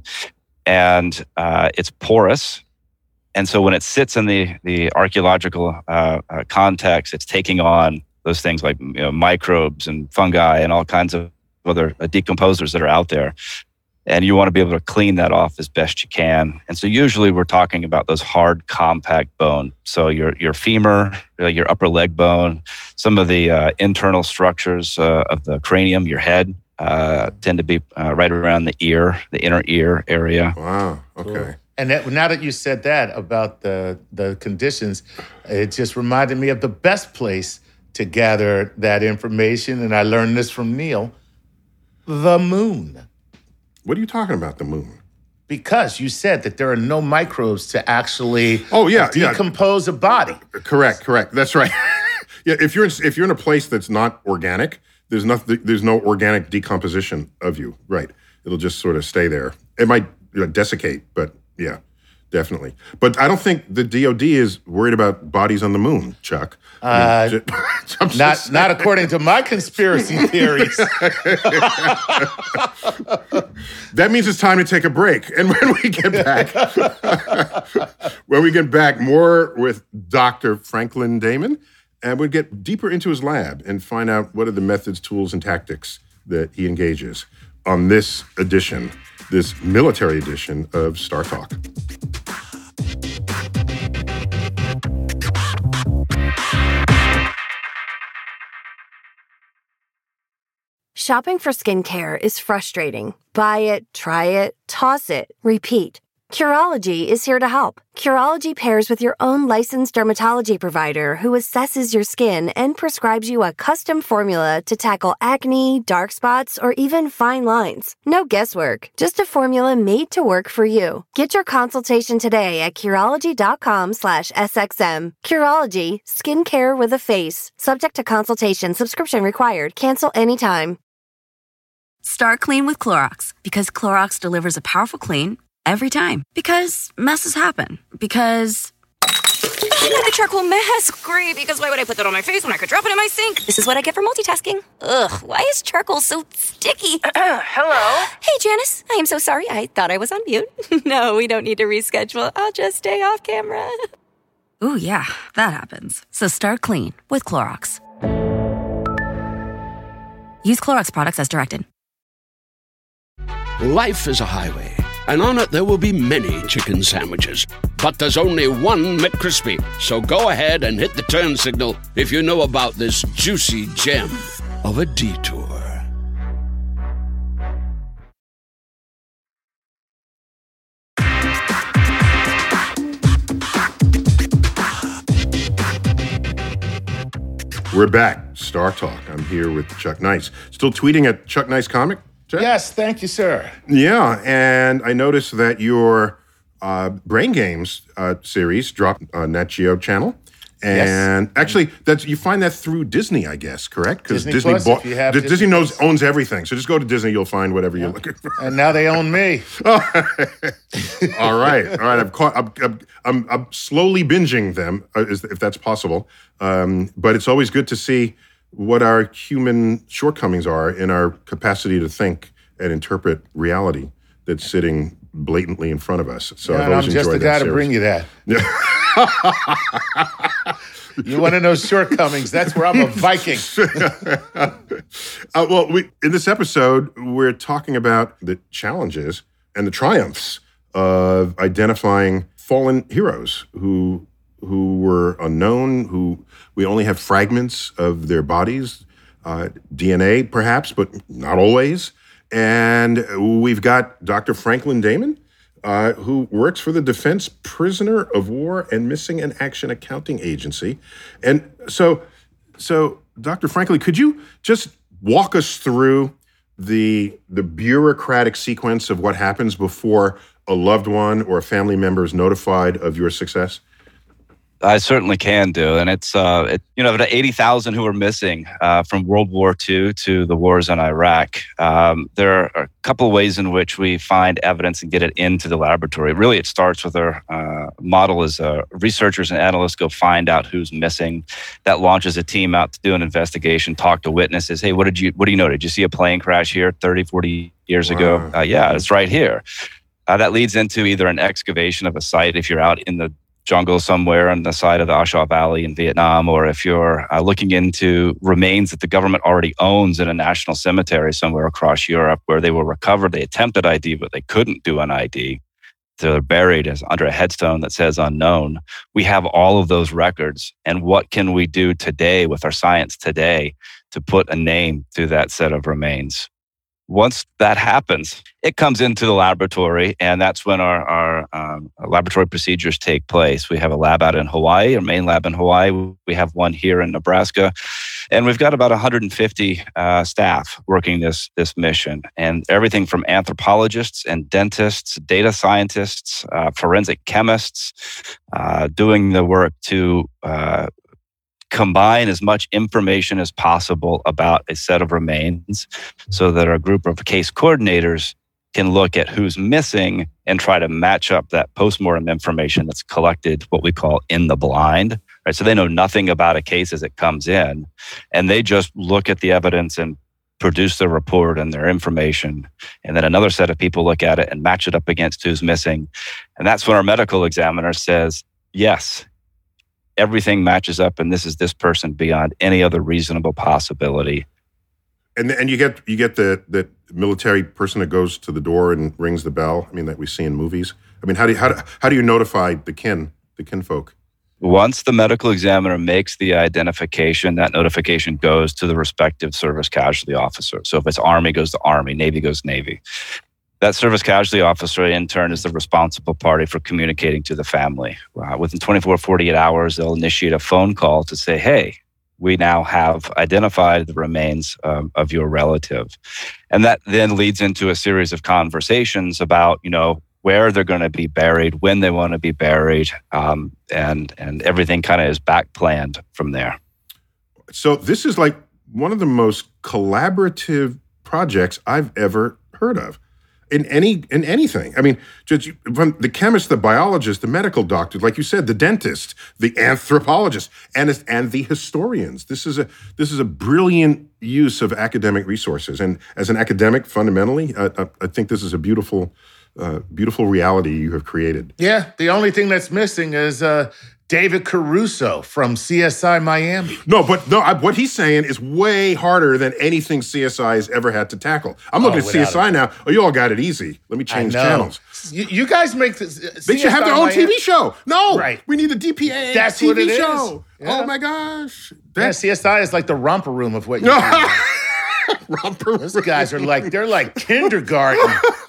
and uh, it's porous. And so when it sits in the the archaeological uh, uh, context, it's taking on those things like you know, microbes and fungi and all kinds of other uh, decomposers that are out there. And you want to be able to clean that off as best you can. And so usually we're talking about those hard, compact bone. So your your femur, uh, your upper leg bone, some of the uh, internal structures uh, of the cranium, your head, uh, tend to be uh, right around the ear, the inner ear area. Wow, okay. Cool. And that, now that you said that about the the conditions, it just reminded me of the best place to gather that information. And I learned this from Neil, the moon. What are you talking about, the moon? Because you said that there are no microbes to actually oh, yeah, decompose yeah. a body. Correct, correct. That's right. Yeah, if you're in, if you're in a place that's not organic, there's nothing. There's no organic decomposition of you. Right. It'll just sort of stay there. It might you know, desiccate, but yeah, definitely. But I don't think the D O D is worried about bodies on the moon, Chuck. Uh, I mean, just, not, not according to my conspiracy theories. That means it's time to take a break. And when we get back, when we get back, more with Doctor Franklin Damon, and we'll get deeper into his lab and find out what are the methods, tools, and tactics that he engages on this edition, this military edition of Star Talk. Shopping for skincare is frustrating. Buy it, try it, toss it, repeat. Curology is here to help. Curology pairs with your own licensed dermatology provider who assesses your skin and prescribes you a custom formula to tackle acne, dark spots, or even fine lines. No guesswork, just a formula made to work for you. Get your consultation today at Curology.com slash SXM. Curology, skincare with a face. Subject to consultation, subscription required. Cancel anytime. Start clean with Clorox, because Clorox delivers a powerful clean every time. Because messes happen. Because I got the charcoal mask. Great, because why would I put that on my face when I could drop it in my sink? This is what I get for multitasking. Ugh, why is charcoal so sticky? Hello? Hey, Janice. I am so sorry. I thought I was on mute. No, we don't need to reschedule. I'll just stay off camera. Ooh, yeah, that happens. So start clean with Clorox. Use Clorox products as directed. Life is a highway, and on it there will be many chicken sandwiches. But there's only one McCrispy. So go ahead and hit the turn signal if you know about this juicy gem of a detour. We're back. Star Talk. I'm here with Chuck Nice. Still tweeting at Chuck Nice Comic? Chuck? Yes, thank you, sir. Yeah, and I noticed that your uh, Brain Games uh, series dropped on Nat Geo channel. And yes. actually, that's you find that through Disney, I guess, correct? Because Disney, Disney, Plus, bought, if you have Disney, Disney knows Plus. owns everything. So just go to Disney, you'll find whatever you're looking for. And now they own me. All right, all right. I've caught. I'm, I'm, I'm, I'm slowly binging them, uh, if that's possible. Um, but it's always good to see what our human shortcomings are in our capacity to think and interpret reality that's sitting blatantly in front of us. So Yeah, I've and always I'm just enjoyed the that guy to series. bring you that. You want to know shortcomings? That's where I'm a Viking. uh, well, we, in this episode, we're talking about the challenges and the triumphs of identifying fallen heroes who who were unknown, who we only have fragments of their bodies, uh, D N A perhaps, but not always. And we've got Doctor Franklin Damon, Uh, who works for the Defense Prisoner of War and Missing in Action Accounting Agency. And so, so Doctor Franklin, could you just walk us through the the bureaucratic sequence of what happens before a loved one or a family member is notified of your success? I certainly can do, and it's uh, it, you know, the eighty thousand who are missing uh, from World War Two to the wars in Iraq. Um, there are a couple of ways in which we find evidence and get it into the laboratory. Really, it starts with our uh, model as uh, researchers and analysts go find out who's missing. That launches a team out to do an investigation, talk to witnesses. Hey, what did you what do you know? Did you see a plane crash here thirty, forty years Wow. ago? Uh, yeah, it's right here. Uh, that leads into either an excavation of a site if you're out in the jungle somewhere on the side of the Ashaw Valley in Vietnam, or if you're uh, looking into remains that the government already owns in a national cemetery somewhere across Europe where they were recovered. They attempted I D, but they couldn't do an I D. They're buried as under a headstone that says unknown. We have all of those records. And what can we do today with our science today to put a name to that set of remains? Once that happens, it comes into the laboratory, and that's when our, our um, laboratory procedures take place. We have a lab out in Hawaii, our main lab in Hawaii. We have one here in Nebraska, and we've got about one hundred fifty uh, staff working this, this mission, and everything from anthropologists and dentists, data scientists, uh, forensic chemists, uh, doing the work to uh, combine as much information as possible about a set of remains so that our group of case coordinators can look at who's missing and try to match up that postmortem information that's collected, what we call in the blind. Right? So they know nothing about a case as it comes in, and they just look at the evidence and produce their report and their information. And then another set of people look at it and match it up against who's missing. And that's when our medical examiner says, yes, everything matches up, and this is this person beyond any other reasonable possibility. And and you get you get the the military person that goes to the door and rings the bell. I mean, that we see in movies. I mean, how do you, how do, how do you notify the kin the kinfolk? Once the medical examiner makes the identification, that notification goes to the respective service casualty officer. So if it's Army, goes to Army, Navy goes Navy. That service casualty officer, in turn, is the responsible party for communicating to the family. Uh, within twenty-four, forty-eight hours, they'll initiate a phone call to say, hey, we now have identified the remains um, of your relative. And that then leads into a series of conversations about, you know, where they're going to be buried, when they want to be buried, um, and and everything kind of is back planned from there. So this is like one of the most collaborative projects I've ever heard of in any in anything. I mean, just from the chemist, the biologist, the medical doctor, like you said, the dentist, the anthropologist, and and the historians. This is a this is a brilliant use of academic resources. And as an academic, fundamentally, I, I think this is a beautiful. Uh, beautiful reality you have created. Yeah, the only thing that's missing is uh, David Caruso from C S I Miami. No, but no, I, what he's saying is way harder than anything C S I has ever had to tackle. I'm looking oh, at C S I now. Oh, you all got it easy. Let me change channels. You, you guys make this. Uh, they should have their own Miami. T V show. No, right. We need a D P A That's T V what it show. Is. Yeah. Oh my gosh. That, yeah, C S I is like the romper room of what you do. Romper Those room. Guys are like, they're like kindergarten.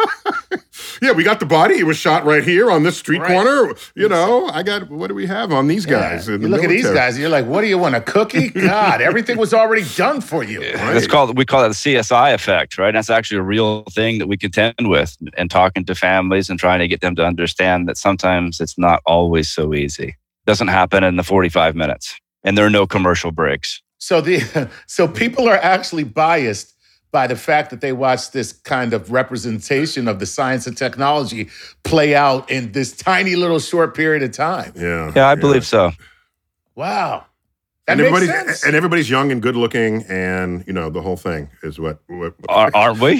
Yeah, we got the body. It was shot right here on this street right. corner. You know, I got, what do we have on these guys? Yeah. In you the look military. at these guys and you're like, what do you want, a cookie? God, everything was already done for you. Right? It's called, we call that the C S I effect, right? That's actually a real thing that we contend with, and talking to families and trying to get them to understand that sometimes it's not always so easy. It doesn't happen in the forty-five minutes, and there are no commercial breaks. So the so people are actually biased by the fact that they watch this kind of representation of the science and technology play out in this tiny little short period of time. Yeah. Yeah, I believe so. Wow. That and makes everybody's sense. and everybody's young and good looking, and you know, the whole thing is what, what Are, aren't we?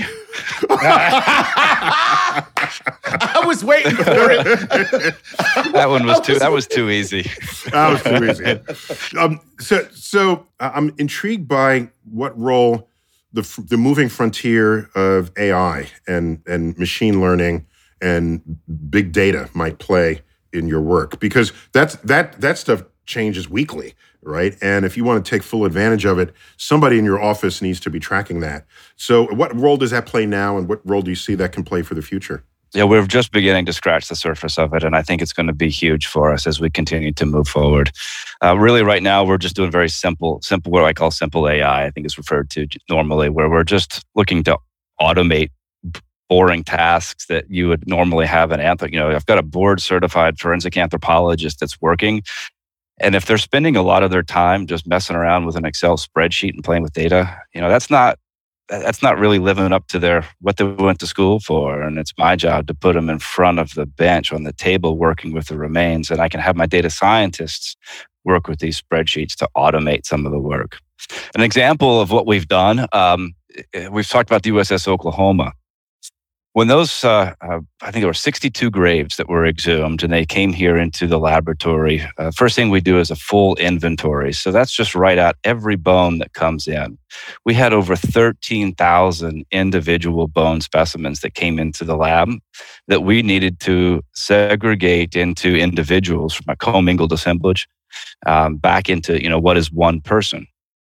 I was waiting for it. That one was too that was too easy. That was too easy. Um, so so I'm intrigued by what role the the moving frontier of A I and and machine learning and big data might play in your work, because that's that that stuff changes weekly, right? And if you want to take full advantage of it, somebody in your office needs to be tracking that. So what role does that play now, and what role do you see that can play for the future? Yeah, we're just beginning to scratch the surface of it, and I think it's going to be huge for us as we continue to move forward. Uh, really, right now, we're just doing very simple, simple, what I call simple A I, I think it's referred to normally, where we're just looking to automate boring tasks that you would normally have an anthrop. You know, I've got a board-certified forensic anthropologist that's working, and if they're spending a lot of their time just messing around with an Excel spreadsheet and playing with data, you know, that's not that's not really living up to their what they went to school for. And it's my job to put them in front of the bench on the table working with the remains. And I can have my data scientists work with these spreadsheets to automate some of the work. An example of what we've done, um, we've talked about the U S S Oklahoma. When those, uh, uh, I think there were sixty-two graves that were exhumed and they came here into the laboratory, uh, first thing we do is a full inventory. So that's just write out every bone that comes in. We had over thirteen thousand individual bone specimens that came into the lab that we needed to segregate into individuals from a commingled assemblage um, back into, you know, what is one person.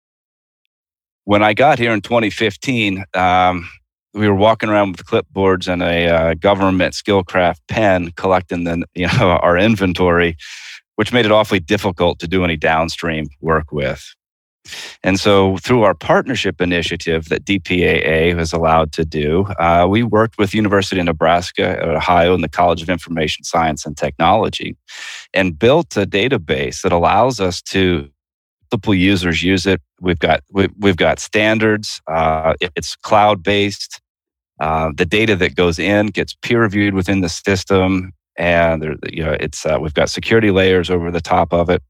When I got here in twenty fifteen, um, we were walking around with clipboards and a uh, government Skillcraft pen collecting the, you know, our inventory, which made it awfully difficult to do any downstream work with. And so through our partnership initiative that D P A A was allowed to do, uh, we worked with University of Nebraska at Ohio and the College of Information Science and Technology and built a database that allows us to multiple users use it. We've got we, we've got standards. Uh, it, it's cloud-based. Uh, the data that goes in gets peer reviewed within the system, and there, you know, it's uh, we've got security layers over the top of it.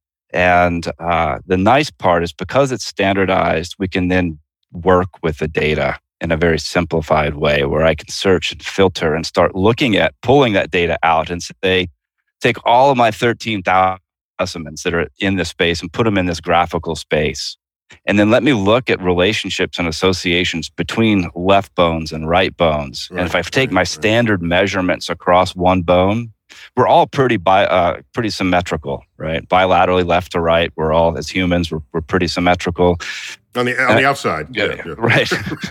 And uh, the nice part is because it's standardized, we can then work with the data in a very simplified way, where I can search and filter and start looking at pulling that data out and say, take all of my thirteen thousand specimens that are in this space and put them in this graphical space. And then let me look at relationships and associations between left bones and right bones. Right, and if I take right, my right. standard measurements across one bone, we're all pretty bi- uh, pretty symmetrical, right? Bilaterally, left to right. We're all, as humans, we're, we're pretty symmetrical. On the on the outside, yeah, yeah. right,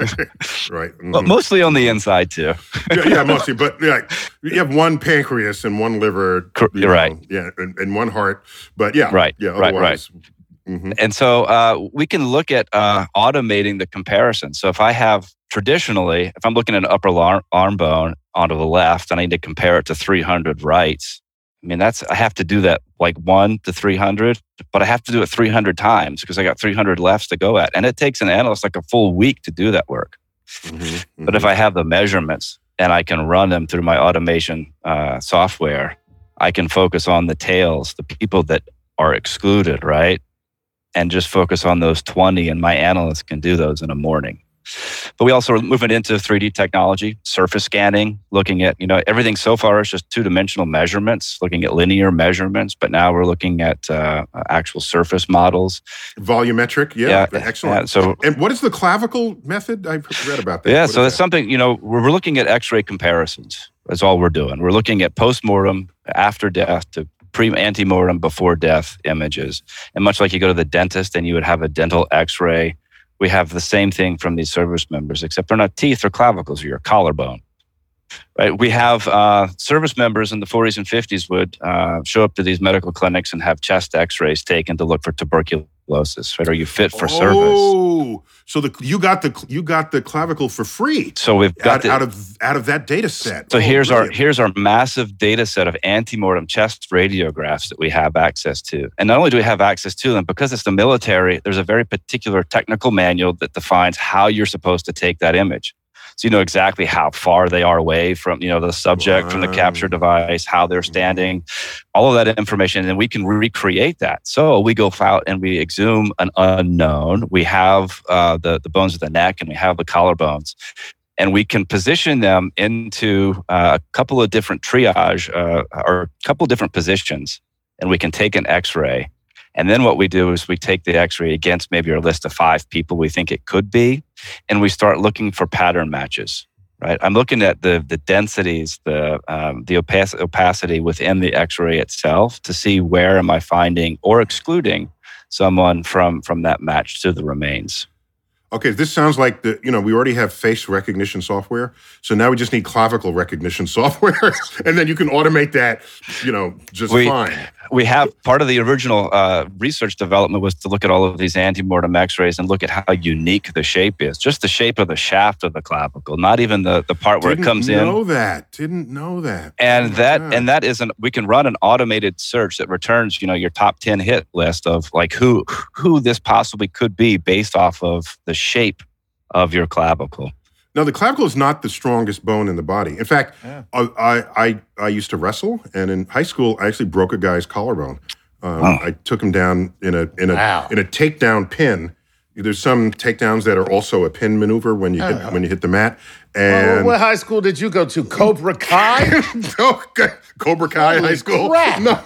right. Mm-hmm. Well, mostly on the inside too. yeah, yeah, mostly. But yeah, you have one pancreas and one liver, you know, right? Yeah, and, and one heart. But yeah, right, yeah, right, right. Mm-hmm. And so uh, we can look at uh, automating the comparison. So if I have traditionally, if I'm looking at an upper arm, arm bone onto the left, and I need to compare it to three hundred rights. I mean, that's I have to do that like one to three hundred, but I have to do it three hundred times because I got three hundred lefts to go at. And it takes an analyst like a full week to do that work. Mm-hmm, mm-hmm. But if I have the measurements and I can run them through my automation uh, software, I can focus on the tails, the people that are excluded, right? And just focus on those twenty, and my analyst can do those in a morning. But we also are moving into three D technology, surface scanning, looking at, you know, everything so far is just two-dimensional measurements, looking at linear measurements, but now we're looking at uh, actual surface models. Volumetric, yeah, yeah excellent. Yeah, so, and what is the clavicle method? I've read about that. Yeah, what so that's that? something, you know, we're, we're looking at X-ray comparisons. That's all we're doing. We're looking at post-mortem, after death, to pre-antemortem, before death images. And much like you go to the dentist and you would have a dental X-ray, we have the same thing from these service members, except they're not teeth or clavicles or your collarbone. Right? We have uh, service members in the forties and fifties would uh, show up to these medical clinics and have chest X-rays taken to look for tuberculosis. Right? Are you fit for oh, service? Oh, so the you got the you got the clavicle for free. So we've got out, the, out of out of that data set. So oh, here's brilliant. our here's our massive data set of antemortem chest radiographs that we have access to. And not only do we have access to them, because it's the military, there's a very particular technical manual that defines how you're supposed to take that image. So you know exactly how far they are away from, you know, the subject, wow. from the capture device, how they're standing, all of that information, and then we can recreate that. So we go out and we exhume an unknown. We have uh, the, the bones of the neck and we have the collarbones. And we can position them into uh, a couple of different triage uh, or a couple of different positions. And we can take an X-ray. And then what we do is we take the X-ray against maybe our list of five people we think it could be, and we start looking for pattern matches, right? I'm looking at the the densities, the um, the opac- opacity within the X-ray itself to see where am I finding or excluding someone from from that match to the remains. Okay, this sounds like the, you know, we already have face recognition software. So now we just need clavicle recognition software. And then you can automate that, you know, just we, fine. We have part of the original uh, research development was to look at all of these antemortem X-rays and look at how unique the shape is. Just the shape of the shaft of the clavicle, not even the, the part where Didn't it comes in. Didn't know that. Didn't know that. And oh that God. and that isn't, we can run an automated search that returns, you know, your top ten hit list of like who who this possibly could be based off of the shape of your clavicle. Now, the clavicle is not the strongest bone in the body. In fact, Yeah. I, I I used to wrestle, and in high school, I actually broke a guy's collarbone. Um, Wow. I took him down in a in a Wow. in a takedown pin. There's some takedowns that are also a pin maneuver when you hit Oh. when you hit the mat. Oh, And what high school did you go to? Cobra Kai? no, Cobra Kai Holy High School. crap. No,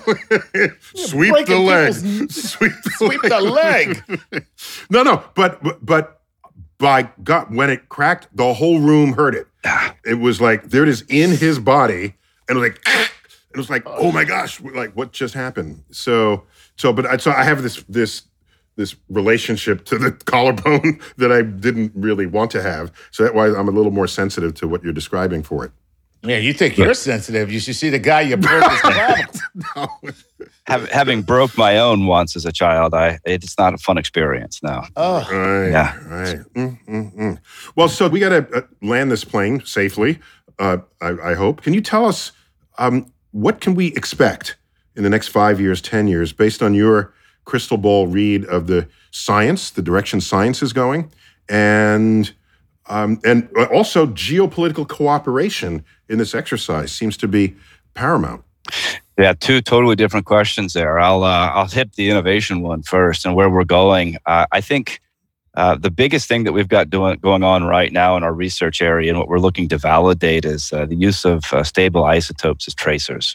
sweep the breaking leg. people's- Sweep the Sweep the leg. no, no, but but, but by God, when it cracked, the whole room heard it. It was like, there it is in his body, and it was like, it was like, oh my gosh, like what just happened? So, so, but I, so I have this this this relationship to the collarbone that I didn't really want to have. So that's why I'm a little more sensitive to what you're describing for it. Yeah, you think you're sensitive. You should see the guy you broke his clavicle. No. Have, having broke my own once as a child, I it's not a fun experience now. Oh, Right, Yeah. right. Mm, mm, mm. Well, so we got to uh, land this plane safely, uh, I, I hope. Can you tell us um, what can we expect in the next five years, ten years, based on your crystal ball read of the science, the direction science is going, and Um, and also geopolitical cooperation in this exercise seems to be paramount. Yeah, two totally different questions there. I'll uh, I'll hit the innovation one first and where we're going. Uh, I think uh, the biggest thing that we've got doing going on right now in our research area and what we're looking to validate is uh, the use of uh, stable isotopes as tracers.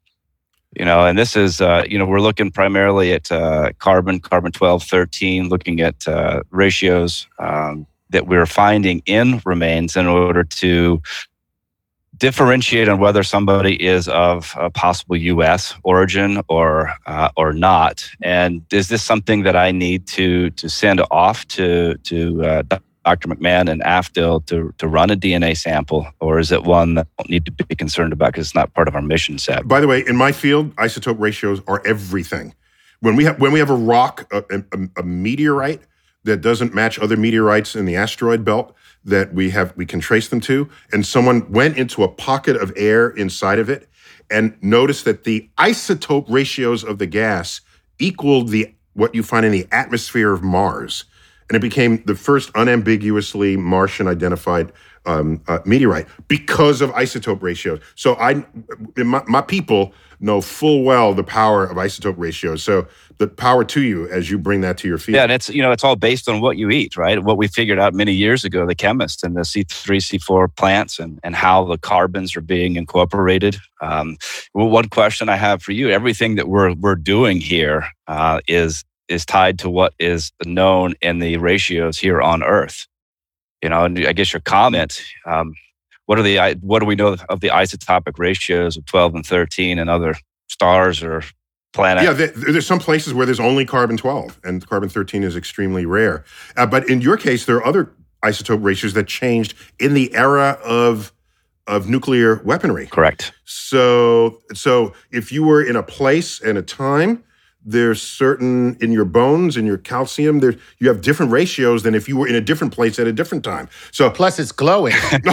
You know, and this is, uh, you know, we're looking primarily at uh, carbon, carbon twelve, thirteen, looking at uh, ratios um, that we're finding in remains in order to differentiate on whether somebody is of a possible U S origin or uh, or not. And is this something that I need to to send off to to uh, Doctor McMahon and AFDL to to run a D N A sample, or is it one that I don't need to be concerned about because it's not part of our mission set? By the way, in my field, isotope ratios are everything. When we have when we have a rock, a, a, a meteorite that doesn't match other meteorites in the asteroid belt that we have, we can trace them to, and someone went into a pocket of air inside of it and noticed that the isotope ratios of the gas equaled the what you find in the atmosphere of Mars. And it became the first unambiguously Martian identified um, uh, meteorite because of isotope ratios. So I, my, my people know full well the power of isotope ratios. So the power to you as you bring that to your field. Yeah, and it's, you know, it's all based on what you eat, right? What we figured out many years ago, the chemists and the C three, C four plants and, and how the carbons are being incorporated. Um, well, one question I have for you, everything that we're we're doing here uh, is is tied to what is known in the ratios here on Earth. You know, and I guess your comment, um, what are the what do we know of the isotopic ratios of twelve and thirteen and other stars or planets? Yeah, there, there's some places where there's only carbon twelve and carbon thirteen is extremely rare. Uh, but in your case, there are other isotope ratios that changed in the era of of nuclear weaponry. Correct. So, so if you were in a place and a time, there's certain in your bones and your calcium, there you have different ratios than if you were in a different place at a different time. So plus it's glowing. No,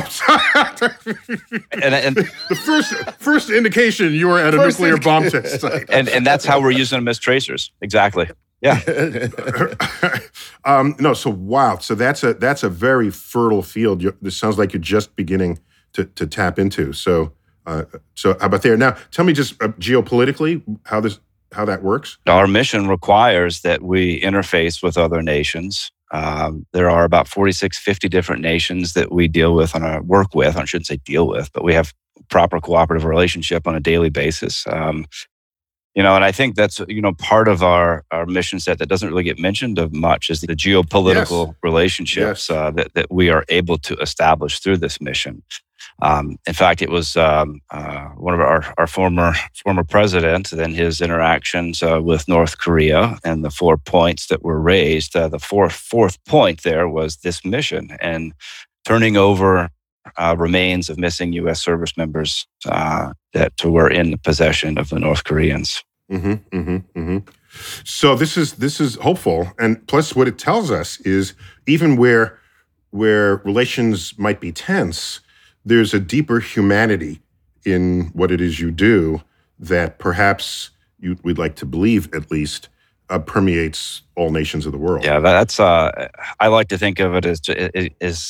and, and the first first indication you were at a first nuclear bomb test site. And and that's how we're using them as tracers. Exactly. Yeah. um, no, so wow. So that's a that's a very fertile field. You, this sounds like you're just beginning to to tap into. So uh, so how about there? Now, tell me just uh, geopolitically how this. how that works? Our mission requires that we interface with other nations. Um, there are about forty-six, fifty different nations that we deal with on our work with. I shouldn't say deal with, but we have proper cooperative relationship on a daily basis. Um, you know, and I think that's, you know, part of our, our mission set that doesn't really get mentioned of much is the geopolitical yes. relationships yes. Uh, that, that we are able to establish through this mission. Um, in fact, it was um, uh, one of our, our former former president and his interactions uh, with North Korea and the four points that were raised. Uh, the fourth fourth point there was this mission and turning over uh, remains of missing U S service members uh, that were in the possession of the North Koreans. Mm-hmm, mm-hmm, mm-hmm. So this is this is hopeful, and plus, what it tells us is even where where relations might be tense, there's a deeper humanity in what it is you do that perhaps you, we'd like to believe, at least, uh, permeates all nations of the world. Yeah, that's. Uh, I like to think of it as is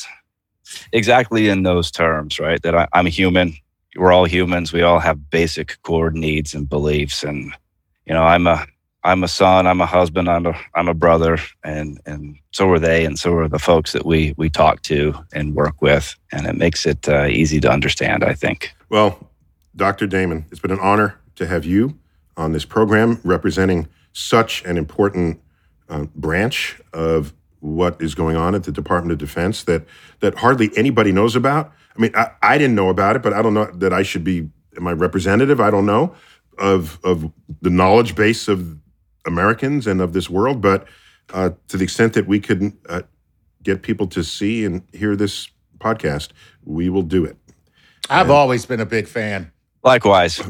exactly in those terms, right? That I, I'm a human. We're all humans. We all have basic core needs and beliefs, and you know, I'm a I'm a son. I'm a husband. I'm a I'm a brother, and and so are they, and so are the folks that we we talk to and work with, and it makes it uh, easy to understand, I think. Well, Doctor Damon, it's been an honor to have you on this program representing such an important uh, branch of what is going on at the Department of Defense that that hardly anybody knows about. I mean, I, I didn't know about it, but I don't know that I should be my representative. I don't know of of the knowledge base of Americans and of this world, but uh, to the extent that we could uh, get people to see and hear this podcast, we will do it. I've and, always been a big fan. Likewise.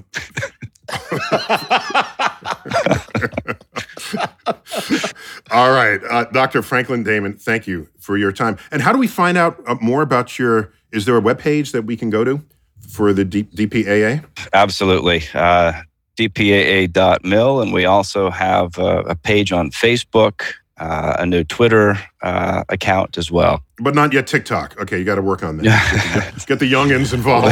All right. Uh, Doctor Franklin Damon, thank you for your time. And how do we find out uh, more about your, is there a webpage that we can go to for the D- DPAA? Absolutely. Uh, D P A A dot mil, and we also have uh, a page on Facebook. uh, a new Twitter uh, account as well. But not yet TikTok. Okay, you got to work on that. Get, get the youngins involved.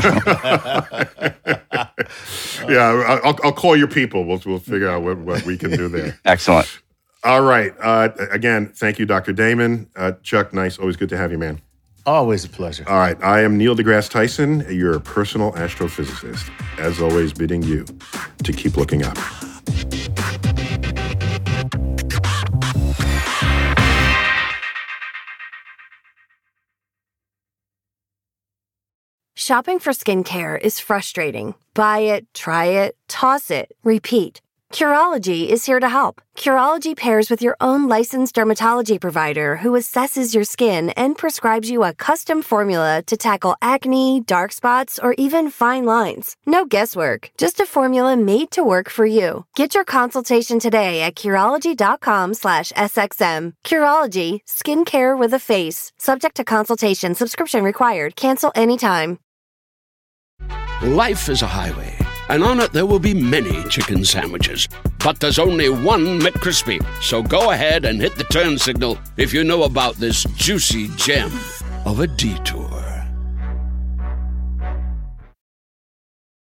yeah, I'll, I'll call your people. We'll we'll figure out what, what we can do there. Excellent. All right. Uh, again, thank you, Doctor Damon. Uh, Chuck, nice. Always good to have you, man. Always a pleasure. All right. I am Neil deGrasse Tyson, your personal astrophysicist. As always, bidding you to keep looking up. Shopping for skincare is frustrating. Buy it, try it, toss it, repeat. Curology is here to help. Curology pairs with your own licensed dermatology provider who assesses your skin and prescribes you a custom formula to tackle acne, dark spots, or even fine lines. No guesswork, just a formula made to work for you. Get your consultation today at Curology.com slash SXM. Curology, skincare with a face. Subject to consultation, subscription required. Cancel anytime. Life is a highway, and on it there will be many chicken sandwiches. But there's only one McCrispy. So go ahead and hit the turn signal if you know about this juicy gem of a detour.